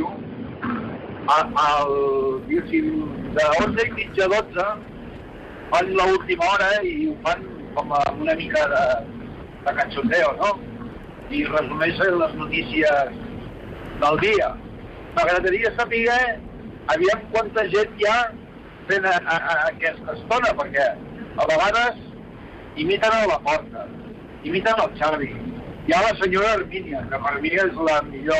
Speaker 15: Diguéssim, de 11:30 a 12 fan l'última hora i ho fan com una mica de cachondeo, no? I resumeixen les notícies del dia. M'agradaria saber aviam quanta gent hi ha fent aquesta estona, perquè a vegades imiten a la Porta, imiten el Xavi, hi ha la senyora Hermínia, que per mi és la millor,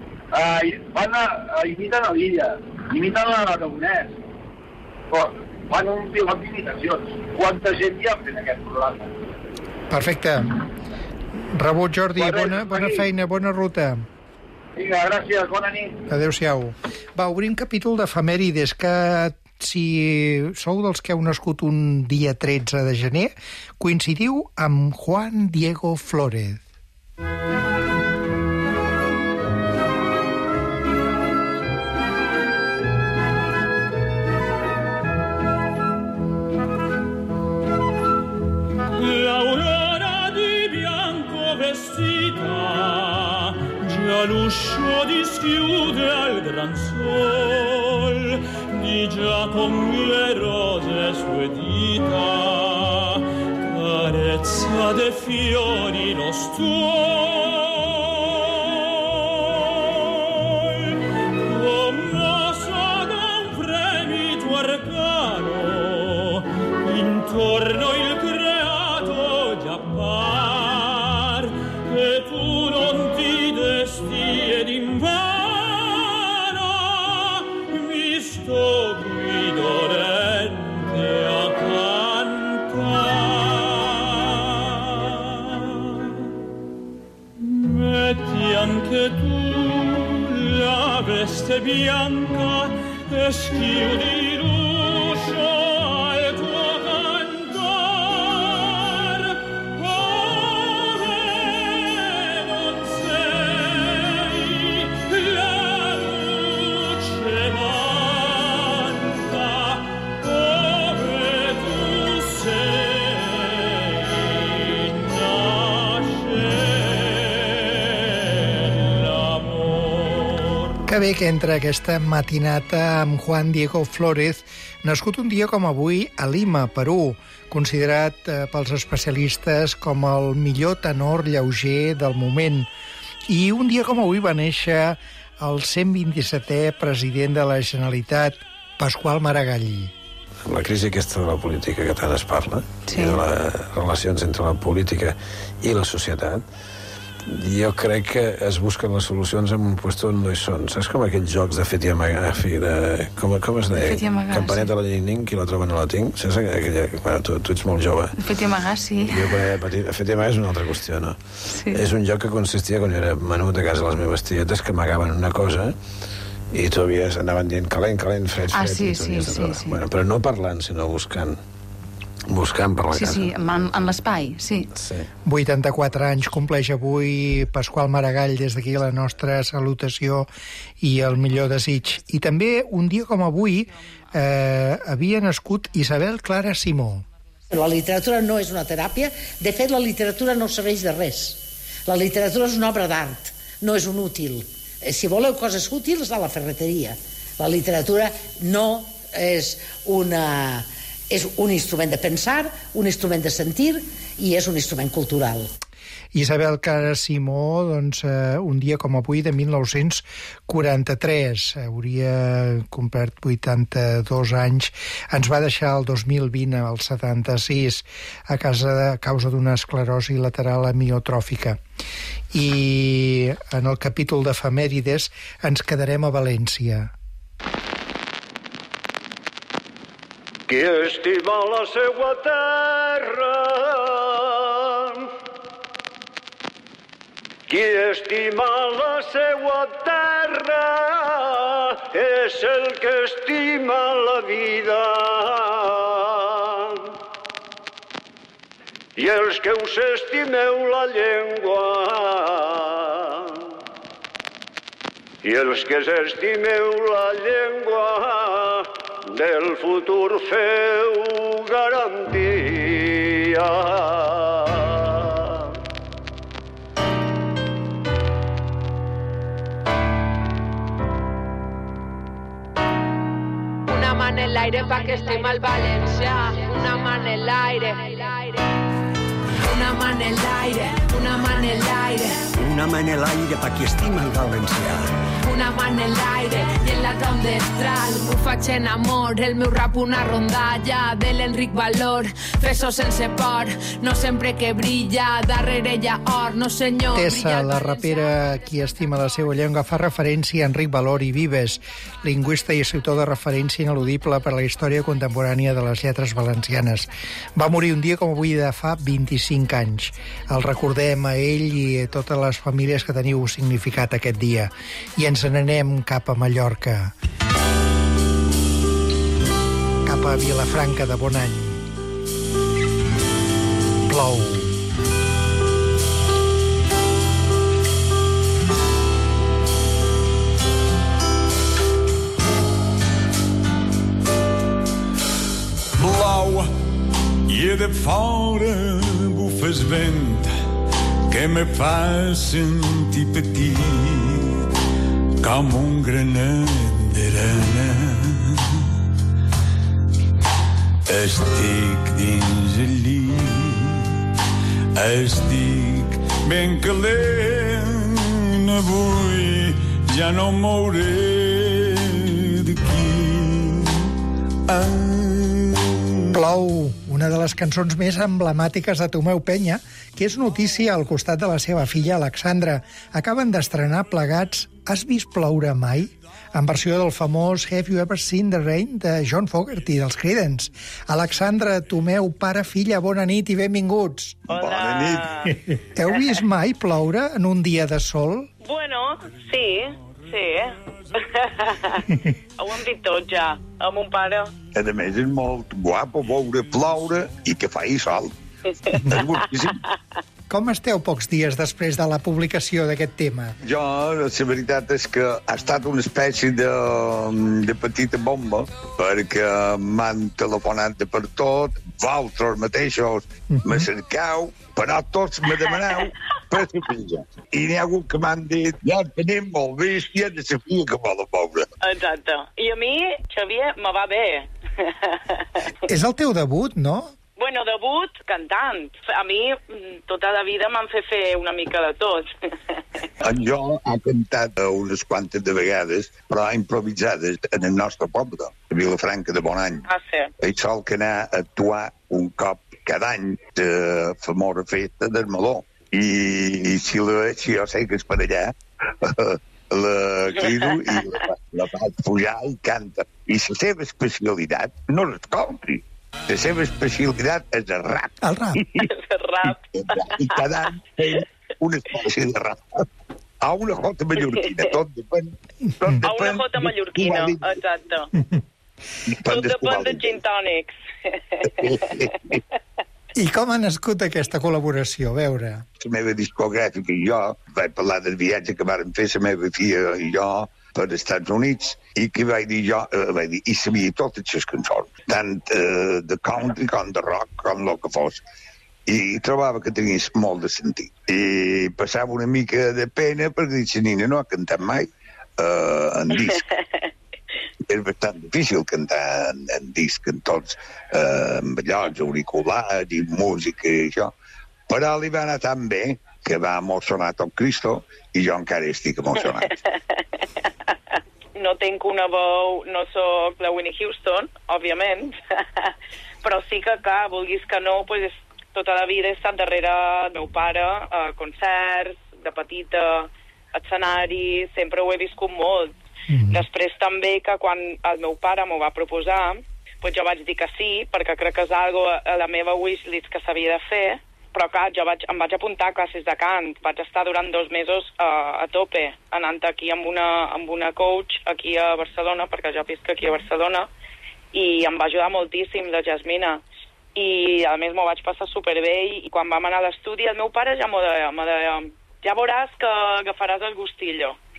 Speaker 15: imiten a l'Illa, imiten a l'Aragonès, fan un pilot d'imitacions. Quanta gent hi ha fent aquest programa?
Speaker 12: Perfecte. Rebut, Jordi, bona feina, bona ruta.
Speaker 15: Vinga, gràcies, bona nit.
Speaker 12: Adéu-siau. Va, obrim capítol d'efemèrides, que si sou dels que heu nascut un dia 13 de gener, coincidiu amb Juan Diego Flórez.
Speaker 26: L'aurora di bianco vestita, già l'uscio dischiude al gran sol, di già con le rose sue dita, carezza de fiori lo stuol, commossa da un fremito arcano, intorno il creato già par, e tu non ti desti ed invano mi sto qui dolente a cantar. Metti anche tu la veste bianca e schiudi l'uscio al tuo cantar, ove non sei la luce manca, ove tu sei nasce l'amor.
Speaker 12: Que bé que entra aquesta matinata amb Juan Diego Flórez, nascut un dia com avui a Lima, Perú, considerat pels especialistes com el millor tenor lleuger del moment. I un dia com avui va néixer el 127è president de la Generalitat, Pasqual Maragall.
Speaker 11: La crisi aquesta de la política que tant es parla, i de les relacions entre la política i la societat, jo crec que es busquen les solucions en un lloc on no hi són. Saps com aquells jocs de fet i amagar, com es deia? Campaneta a la ning-ning, qui la troba no la tinc. Saps aquella... Bueno, tu ets molt jove.
Speaker 16: Fet i amagar, sí.
Speaker 11: Jo quan era petit, fet i amagar és una altra qüestió, no? Sí. És un joc que consistia, quan jo era menut a casa de les meves tietes, que amagaven una cosa i tu anaven dient calent, calent, fred, fred.
Speaker 16: Sí.
Speaker 11: Bueno, però no parlant, sinó buscant per la casa.
Speaker 16: Sí, en l'espai, sí.
Speaker 12: 84 anys compleix avui Pasqual Maragall. Des d'aquí la nostra salutació i el millor desig. I també, un dia com avui, havia nascut Isabel Clara Simó.
Speaker 18: La literatura no és una teràpia. De fet, la literatura no serveix de res. La literatura és una obra d'art, no és un útil. Si voleu coses útils, a la ferreteria. La literatura no és una... És un instrument de pensar, un instrument de sentir i és un instrument cultural.
Speaker 12: Isabel Clara Simó, doncs, un dia com avui de 1943, hauria complert 82 anys, ens va deixar el 2020, al 76, a causa d'una esclerosi lateral amiotròfica. I en el capítol d'efemèrides ens quedarem a València.
Speaker 19: Qui estima la seua terra, qui estima la seua terra, és el que estima la vida. I els que us estimeu la llengua, I els que s'estimeu la llengua del futur feu garantia.
Speaker 3: Una mà en l'aire pa que estem al valencià. Una mà en l'aire. Una mà en l'aire, una mà en l'aire.
Speaker 4: Una mà en l'aire pa qui estima el valencià.
Speaker 3: Una mà en l'aire i en la taula destral. Ho faig en amor, el meu rap una rondalla de l'Enric Valor. Fes-ho sense por, no sempre que brilla, darrere hi ha or, no senyor.
Speaker 12: Tessa, la rapera qui estima la seva llengua, fa referència a Enric Valor i Vives, lingüista i escriptor de referència ineludible per a la història contemporània de les lletres valencianes. Va morir un dia com avui de fa 25 anys. El recordem a ell i a totes les famílies que teniu significat aquest dia. I ens n'anem cap a Mallorca, cap a Vilafranca de Bonany. Plou.
Speaker 6: Plou i de fora bufes vent que me fa sentir petit com un granet d'arena. Estic dins el llit, estic ben calent, avui ja no em mouré d'aquí.
Speaker 12: Plou, una de les cançons més emblemàtiques de Tomeu Penya, que és notícia al costat de la seva filla Alexandra. Acaben d'estrenar plegats Has vist ploure mai? En versió del famós Have You Ever Seen the Rain de John Fogerty, dels Creedence. Alexandra, Tomeu, pare, filla, bona nit i benvinguts.
Speaker 20: Hola.
Speaker 6: Bona nit.
Speaker 12: Heu vist mai ploure en un dia de sol?
Speaker 20: Bueno, sí. Ho hem dit tot ja, amb mon pare.
Speaker 6: A més, és molt guapo veure ploure i que faci sol. És boníssim.
Speaker 12: Com esteu pocs dies després de la publicació d'aquest tema?
Speaker 6: Jo, la veritat és que ha estat una espècie de petita bomba, perquè m'han telefonat de per tot, vosaltres mateixos me cercau, però tots me demaneu per la filla. I n'hi ha hagut que m'han dit, ja tenim molt vist, i de la filla que volen veure.
Speaker 20: Exacte. I a mi, Xavier, me va bé.
Speaker 12: És el teu debut, no?
Speaker 20: Bueno, debut cantant. A mi, tota la vida m'han fet fer una mica de tot.
Speaker 6: Jo he cantat unes quantes de vegades, però improvisades en el nostre poble, a Vilafranca de Bonany.
Speaker 20: Ah, sí.
Speaker 6: Ell sol que anar a actuar un cop cada any de famosa festa del meló. I si jo sé que és per allà, la crido i la faig pujar i canta. I la seva especialitat no l'escolti. La seva especialitat és el rap.
Speaker 12: El rap.
Speaker 20: El rap.
Speaker 6: I cada any fem una espècie de rap. A una jota mallorquina, tot depèn.
Speaker 20: A una jota mallorquina, exacte. Tot depèn de gin tònics.
Speaker 12: I com ha nascut aquesta col·laboració? A veure.
Speaker 6: La meva discogràfica i jo vaig parlar del viatge que vàrem fer la meva filla i jo per als Estats Units, i que vaig dir jo, i sabia totes les cançons, tant de country com de rock, com el que fos. I trobava que tenia molt de sentit. I passava una mica de pena perquè la nina no ha cantat mai en disc. És bastant difícil cantar en disc, en tots, amb llocs, auriculars i música i això. Però li va anar tan bé que va emocionar tot Cristo i jo encara estic emocionat.
Speaker 20: No tinc una veu, no sóc la Whitney Houston, òbviament, però sí que, clar, vulguis que no, pues, tota la vida he estat darrere el meu pare, a concerts, de petita, escenari, sempre ho he viscut molt. Després també que quan el meu pare m'ho va proposar, pues jo vaig dir que sí, perquè crec que és algo a la meva wishlist que s'havia de fer, però clar, jo em vaig apuntar a classes de cant, vaig estar durant 2 mesos a tope, anant aquí amb una coach aquí a Barcelona, perquè jo visc aquí a Barcelona, i em va ajudar moltíssim la Jasmina, i a més m'ho vaig passar superbé, i quan vam anar a l'estudi el meu pare ja m'ho deia, ja veuràs que agafaràs el gustillo.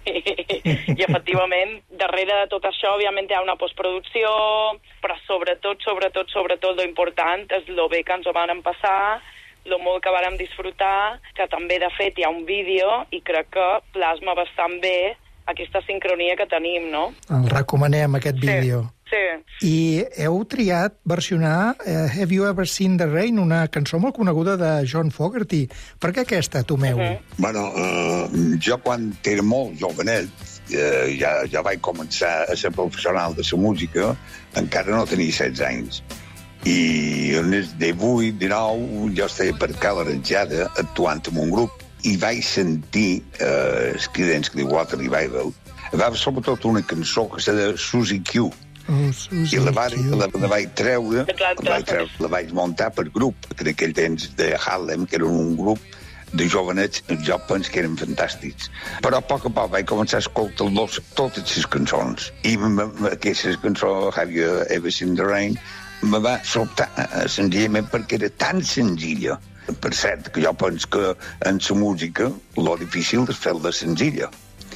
Speaker 20: I efectivament, darrere de tot això, òbviament, hi ha una postproducció, però sobretot, lo important és lo bé que ens ho van passar, lo molt que vàrem disfrutar, que també, de fet, hi ha un vídeo i crec que plasma bastant bé aquesta sincronia que tenim, no?
Speaker 12: El recomanem, aquest vídeo.
Speaker 20: Sí.
Speaker 12: I heu triat versionar Have You Ever Seen the Rain, una cançó molt coneguda de John Fogerty. Per què aquesta, Tomeu?
Speaker 6: Bueno, jo quan era molt jovenet, ja vaig començar a ser professional de la música, encara no tenia 16 anys. I en el 18, 19, jo estava per Cala Ranjada actuant en un grup i vaig sentir Creedence Clearwater Revival. Va haver sobretot una cançó que se deia Suzy Q. I la vaig treure, la vaig muntar per grup, que en aquell temps de Harlem, que era un grup de jovenets, jo penso que eren fantàstics. Però a poc vaig començar a escoltar totes les cançons. I aquesta cançó, Have You Ever Seen the Rain, me va sobtar senzillament perquè era tan senzilla. Per cert, que jo penso que en la música lo difícil és fer-la senzilla.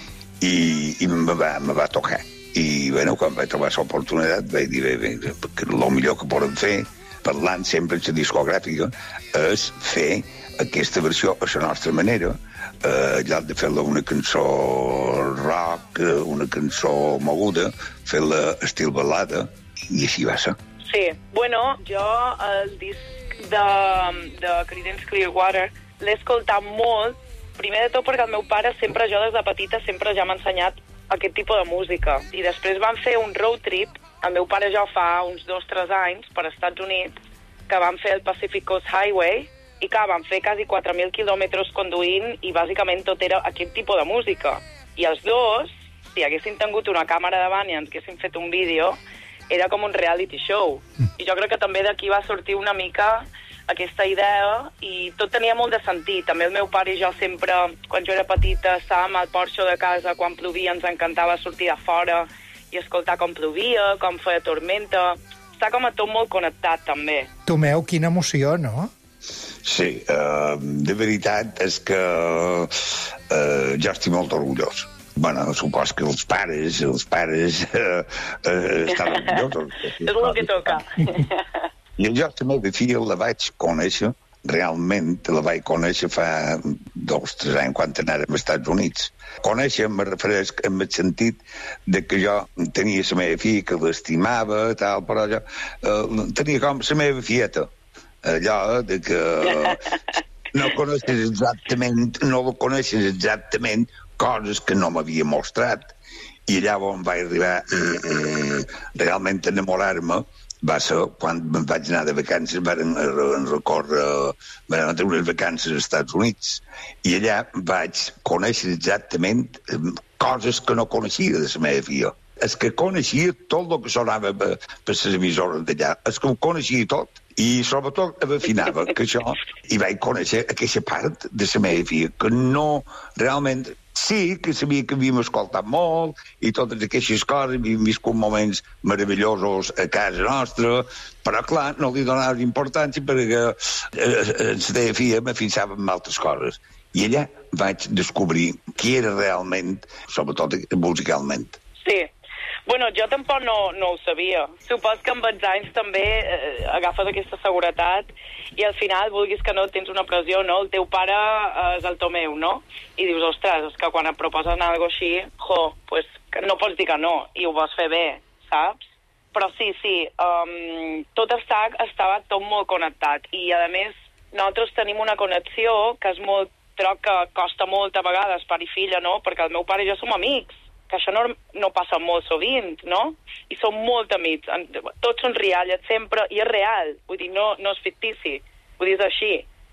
Speaker 6: I me va tocar. I, bueno, quan vaig trobar l'oportunitat, vaig dir, bé, que el millor que podem fer, parlant sempre en la discogràfica, és fer aquesta versió a la nostra manera, lloc de fer-la una cançó rock, una cançó moguda, fer-la estil balada, i així va ser.
Speaker 20: Sí, bueno, jo el disc de Creedence Clearwater l'he escoltat molt, primer de tot perquè el meu pare sempre, jo des de petita, sempre ja m'ha ensenyat aquest tipus de música. I després van fer un road trip, el meu pare ja fa uns 2 o 3 anys, per Estats Units, que van fer el Pacific Coast Highway, i que van fer quasi 4.000 quilòmetres conduint, i bàsicament tot era aquest tipus de música. I els dos, si haguessin tingut una càmera davant i ens haguessin fet un vídeo, era com un reality show. I jo crec que també d'aquí va sortir una mica aquesta idea, i tot tenia molt de sentit. També el meu pare i jo sempre, quan jo era petita, estàvem al porxo de casa, quan plovia ens encantava sortir a fora i escoltar com plovia, com feia tormenta. Està com a tot molt connectat, també.
Speaker 12: Tomeu, quina emoció, no?
Speaker 6: Sí, de veritat és que jo estic molt orgullós. Bueno, supos que els pares estan orgullosos.
Speaker 20: És el que toca.
Speaker 6: I jo la meva filla la vaig conèixer, realment la vaig conèixer fa 2 o 3 anys quan anàvem als Estats Units. Conèixer me refereix en el sentit de que jo tenia la meva filla, que l'estimava, tal, però jo tenia com la meva fieta. Allò de que no coneixes exactament coses que no m'havia mostrat. I allà on vaig arribar realment a enamorar-me va ser quan me'n vaig anar de vacances, vam tenir unes vacances als Estats Units, i allà vaig conèixer exactament coses que no coneixia de la meva filla. És que coneixia tot el que sonava per les emissores d'allà, és que ho coneixia tot, i sobretot afinava que això, i vaig conèixer aquesta part de la meva filla, que no realment... Sí, que sabia que havíem escoltat molt i totes aquestes coses, havíem viscut moments meravellosos a casa nostra, però, clar, no li donava importància perquè la meva filla me fixava en altres coses. I allà vaig descobrir qui era realment, sobretot musicalment.
Speaker 20: Sí. Bueno, jo tampoc no ho sabia. Supos que amb els anys també agafes aquesta seguretat i al final, vulguis que no, tens una pressió, no? El teu pare és el Tomeu, no? I dius, ostres, és que quan et proposen alguna cosa així, pues no pots dir que no, i ho vols fer bé, saps? Però sí, tot estava tot molt connectat. I, a més, nosaltres tenim una connexió que és molt, troc que costa molt a vegades, pare i filla, no? Perquè el meu pare i jo som amics, que això no passa molt sovint, no? I som molt amics, tots són rialles sempre, i és real, vull dir, no és fictici, vull dir, és així.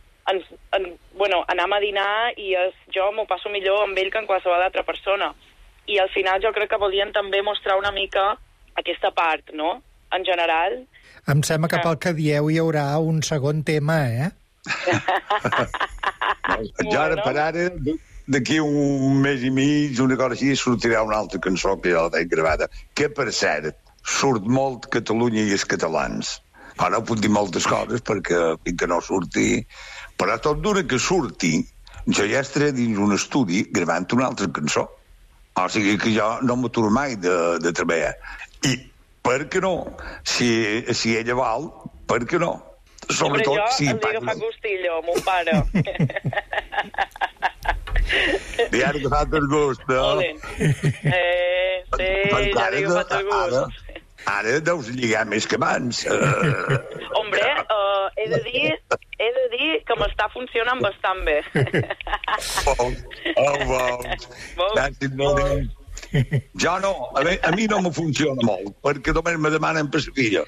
Speaker 20: Anem a dinar i jo m'ho passo millor amb ell que amb qualsevol altra persona. I al final jo crec que volien també mostrar una mica aquesta part, no?, en general.
Speaker 12: Em sembla que pel que dieu hi haurà un segon tema,
Speaker 6: Jo ara per ara... D'aquí un mes i mig, una cosa així, sortirà una altra cançó que ja la tinc gravada, que, per cert, surt molt Catalunya i els catalans. Ara puc dir moltes coses perquè fins que no surti, però tot d'una que surti, jo ja estaré dins un estudi gravant una altra cançó, O sigui que jo no m'aturo mai de treballar. I, per què no? Si ella vol, per què no?
Speaker 20: Sobretot jo si em dic que fa gustillo, mon pare.
Speaker 6: Diari que fa tot gust, no?
Speaker 20: Sí, ja dic que fa tot gust.
Speaker 6: Ara deus lligar més que abans.
Speaker 20: Hombre, he de dir que m'està funcionant bastant bé.
Speaker 6: Jo no, a mi no me funciona molt, perquè només me demanen per la filla.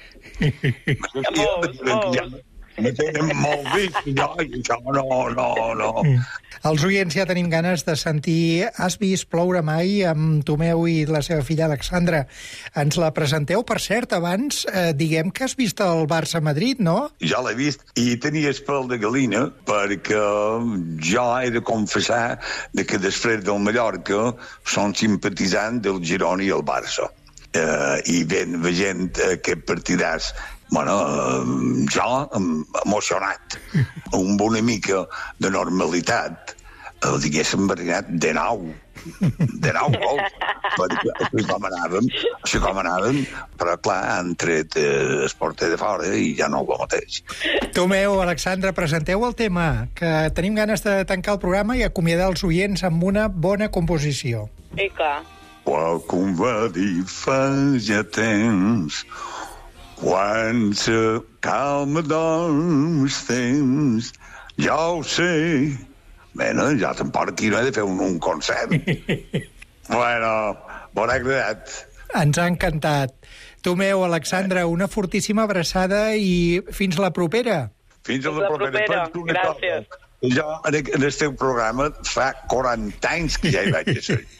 Speaker 6: Me tenen molt vist, jo, i això no.
Speaker 12: Els oients ja tenim ganes de sentir Has vist ploure mai amb Tomeu i la seva filla Alexandra. Ens la presenteu, per cert, abans diguem que has vist el Barça-Madrid, no?
Speaker 6: Ja l'he vist i tenia espel de galina perquè jo he de confessar que després del Mallorca són simpatitzant del Girona i el Barça. I veient aquest partidàs, jo emocionat, amb una mica de normalitat, diguéssim, de nou gols, perquè així com anàvem, però clar, han tret el porter de fora i ja no el mateix.
Speaker 12: Tomeu, Alexandra, presenteu el tema, que tenim ganes de tancar el programa i acomiadar els oients amb una bona composició.
Speaker 20: I clar.
Speaker 6: Qualcú em va dir fa ja temps, quan se calma dorms temps, ja ho sé. Bueno, ja tampoc aquí no he de fer un concert. Bueno, m'ha agradat.
Speaker 12: Ens ha encantat. Tomeu, Alexandra, una fortíssima abraçada i fins la propera.
Speaker 6: Fins a la propera.
Speaker 20: Gràcies.
Speaker 6: Jo, en el teu programa, fa 40 anys que ja hi vaig a ser.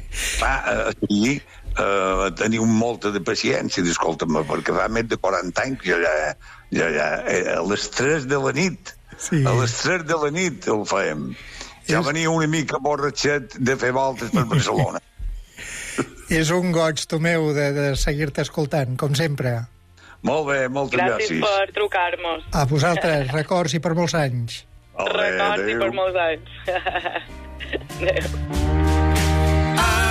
Speaker 6: Teniu molta de paciència, escolta'm, perquè fa més de 40 anys que ja a les 3 de la nit, a les 3 de la nit el fèiem. Ja venia una mica borratxet de fer voltes per Barcelona.
Speaker 12: És un goig, Tomeu, de seguir-te escoltant, com sempre.
Speaker 6: Molt bé, moltes gràcies.
Speaker 20: Gràcies per trucar-nos.
Speaker 12: A vosaltres, records i per molts anys.
Speaker 20: Records i per molts anys. Adéu.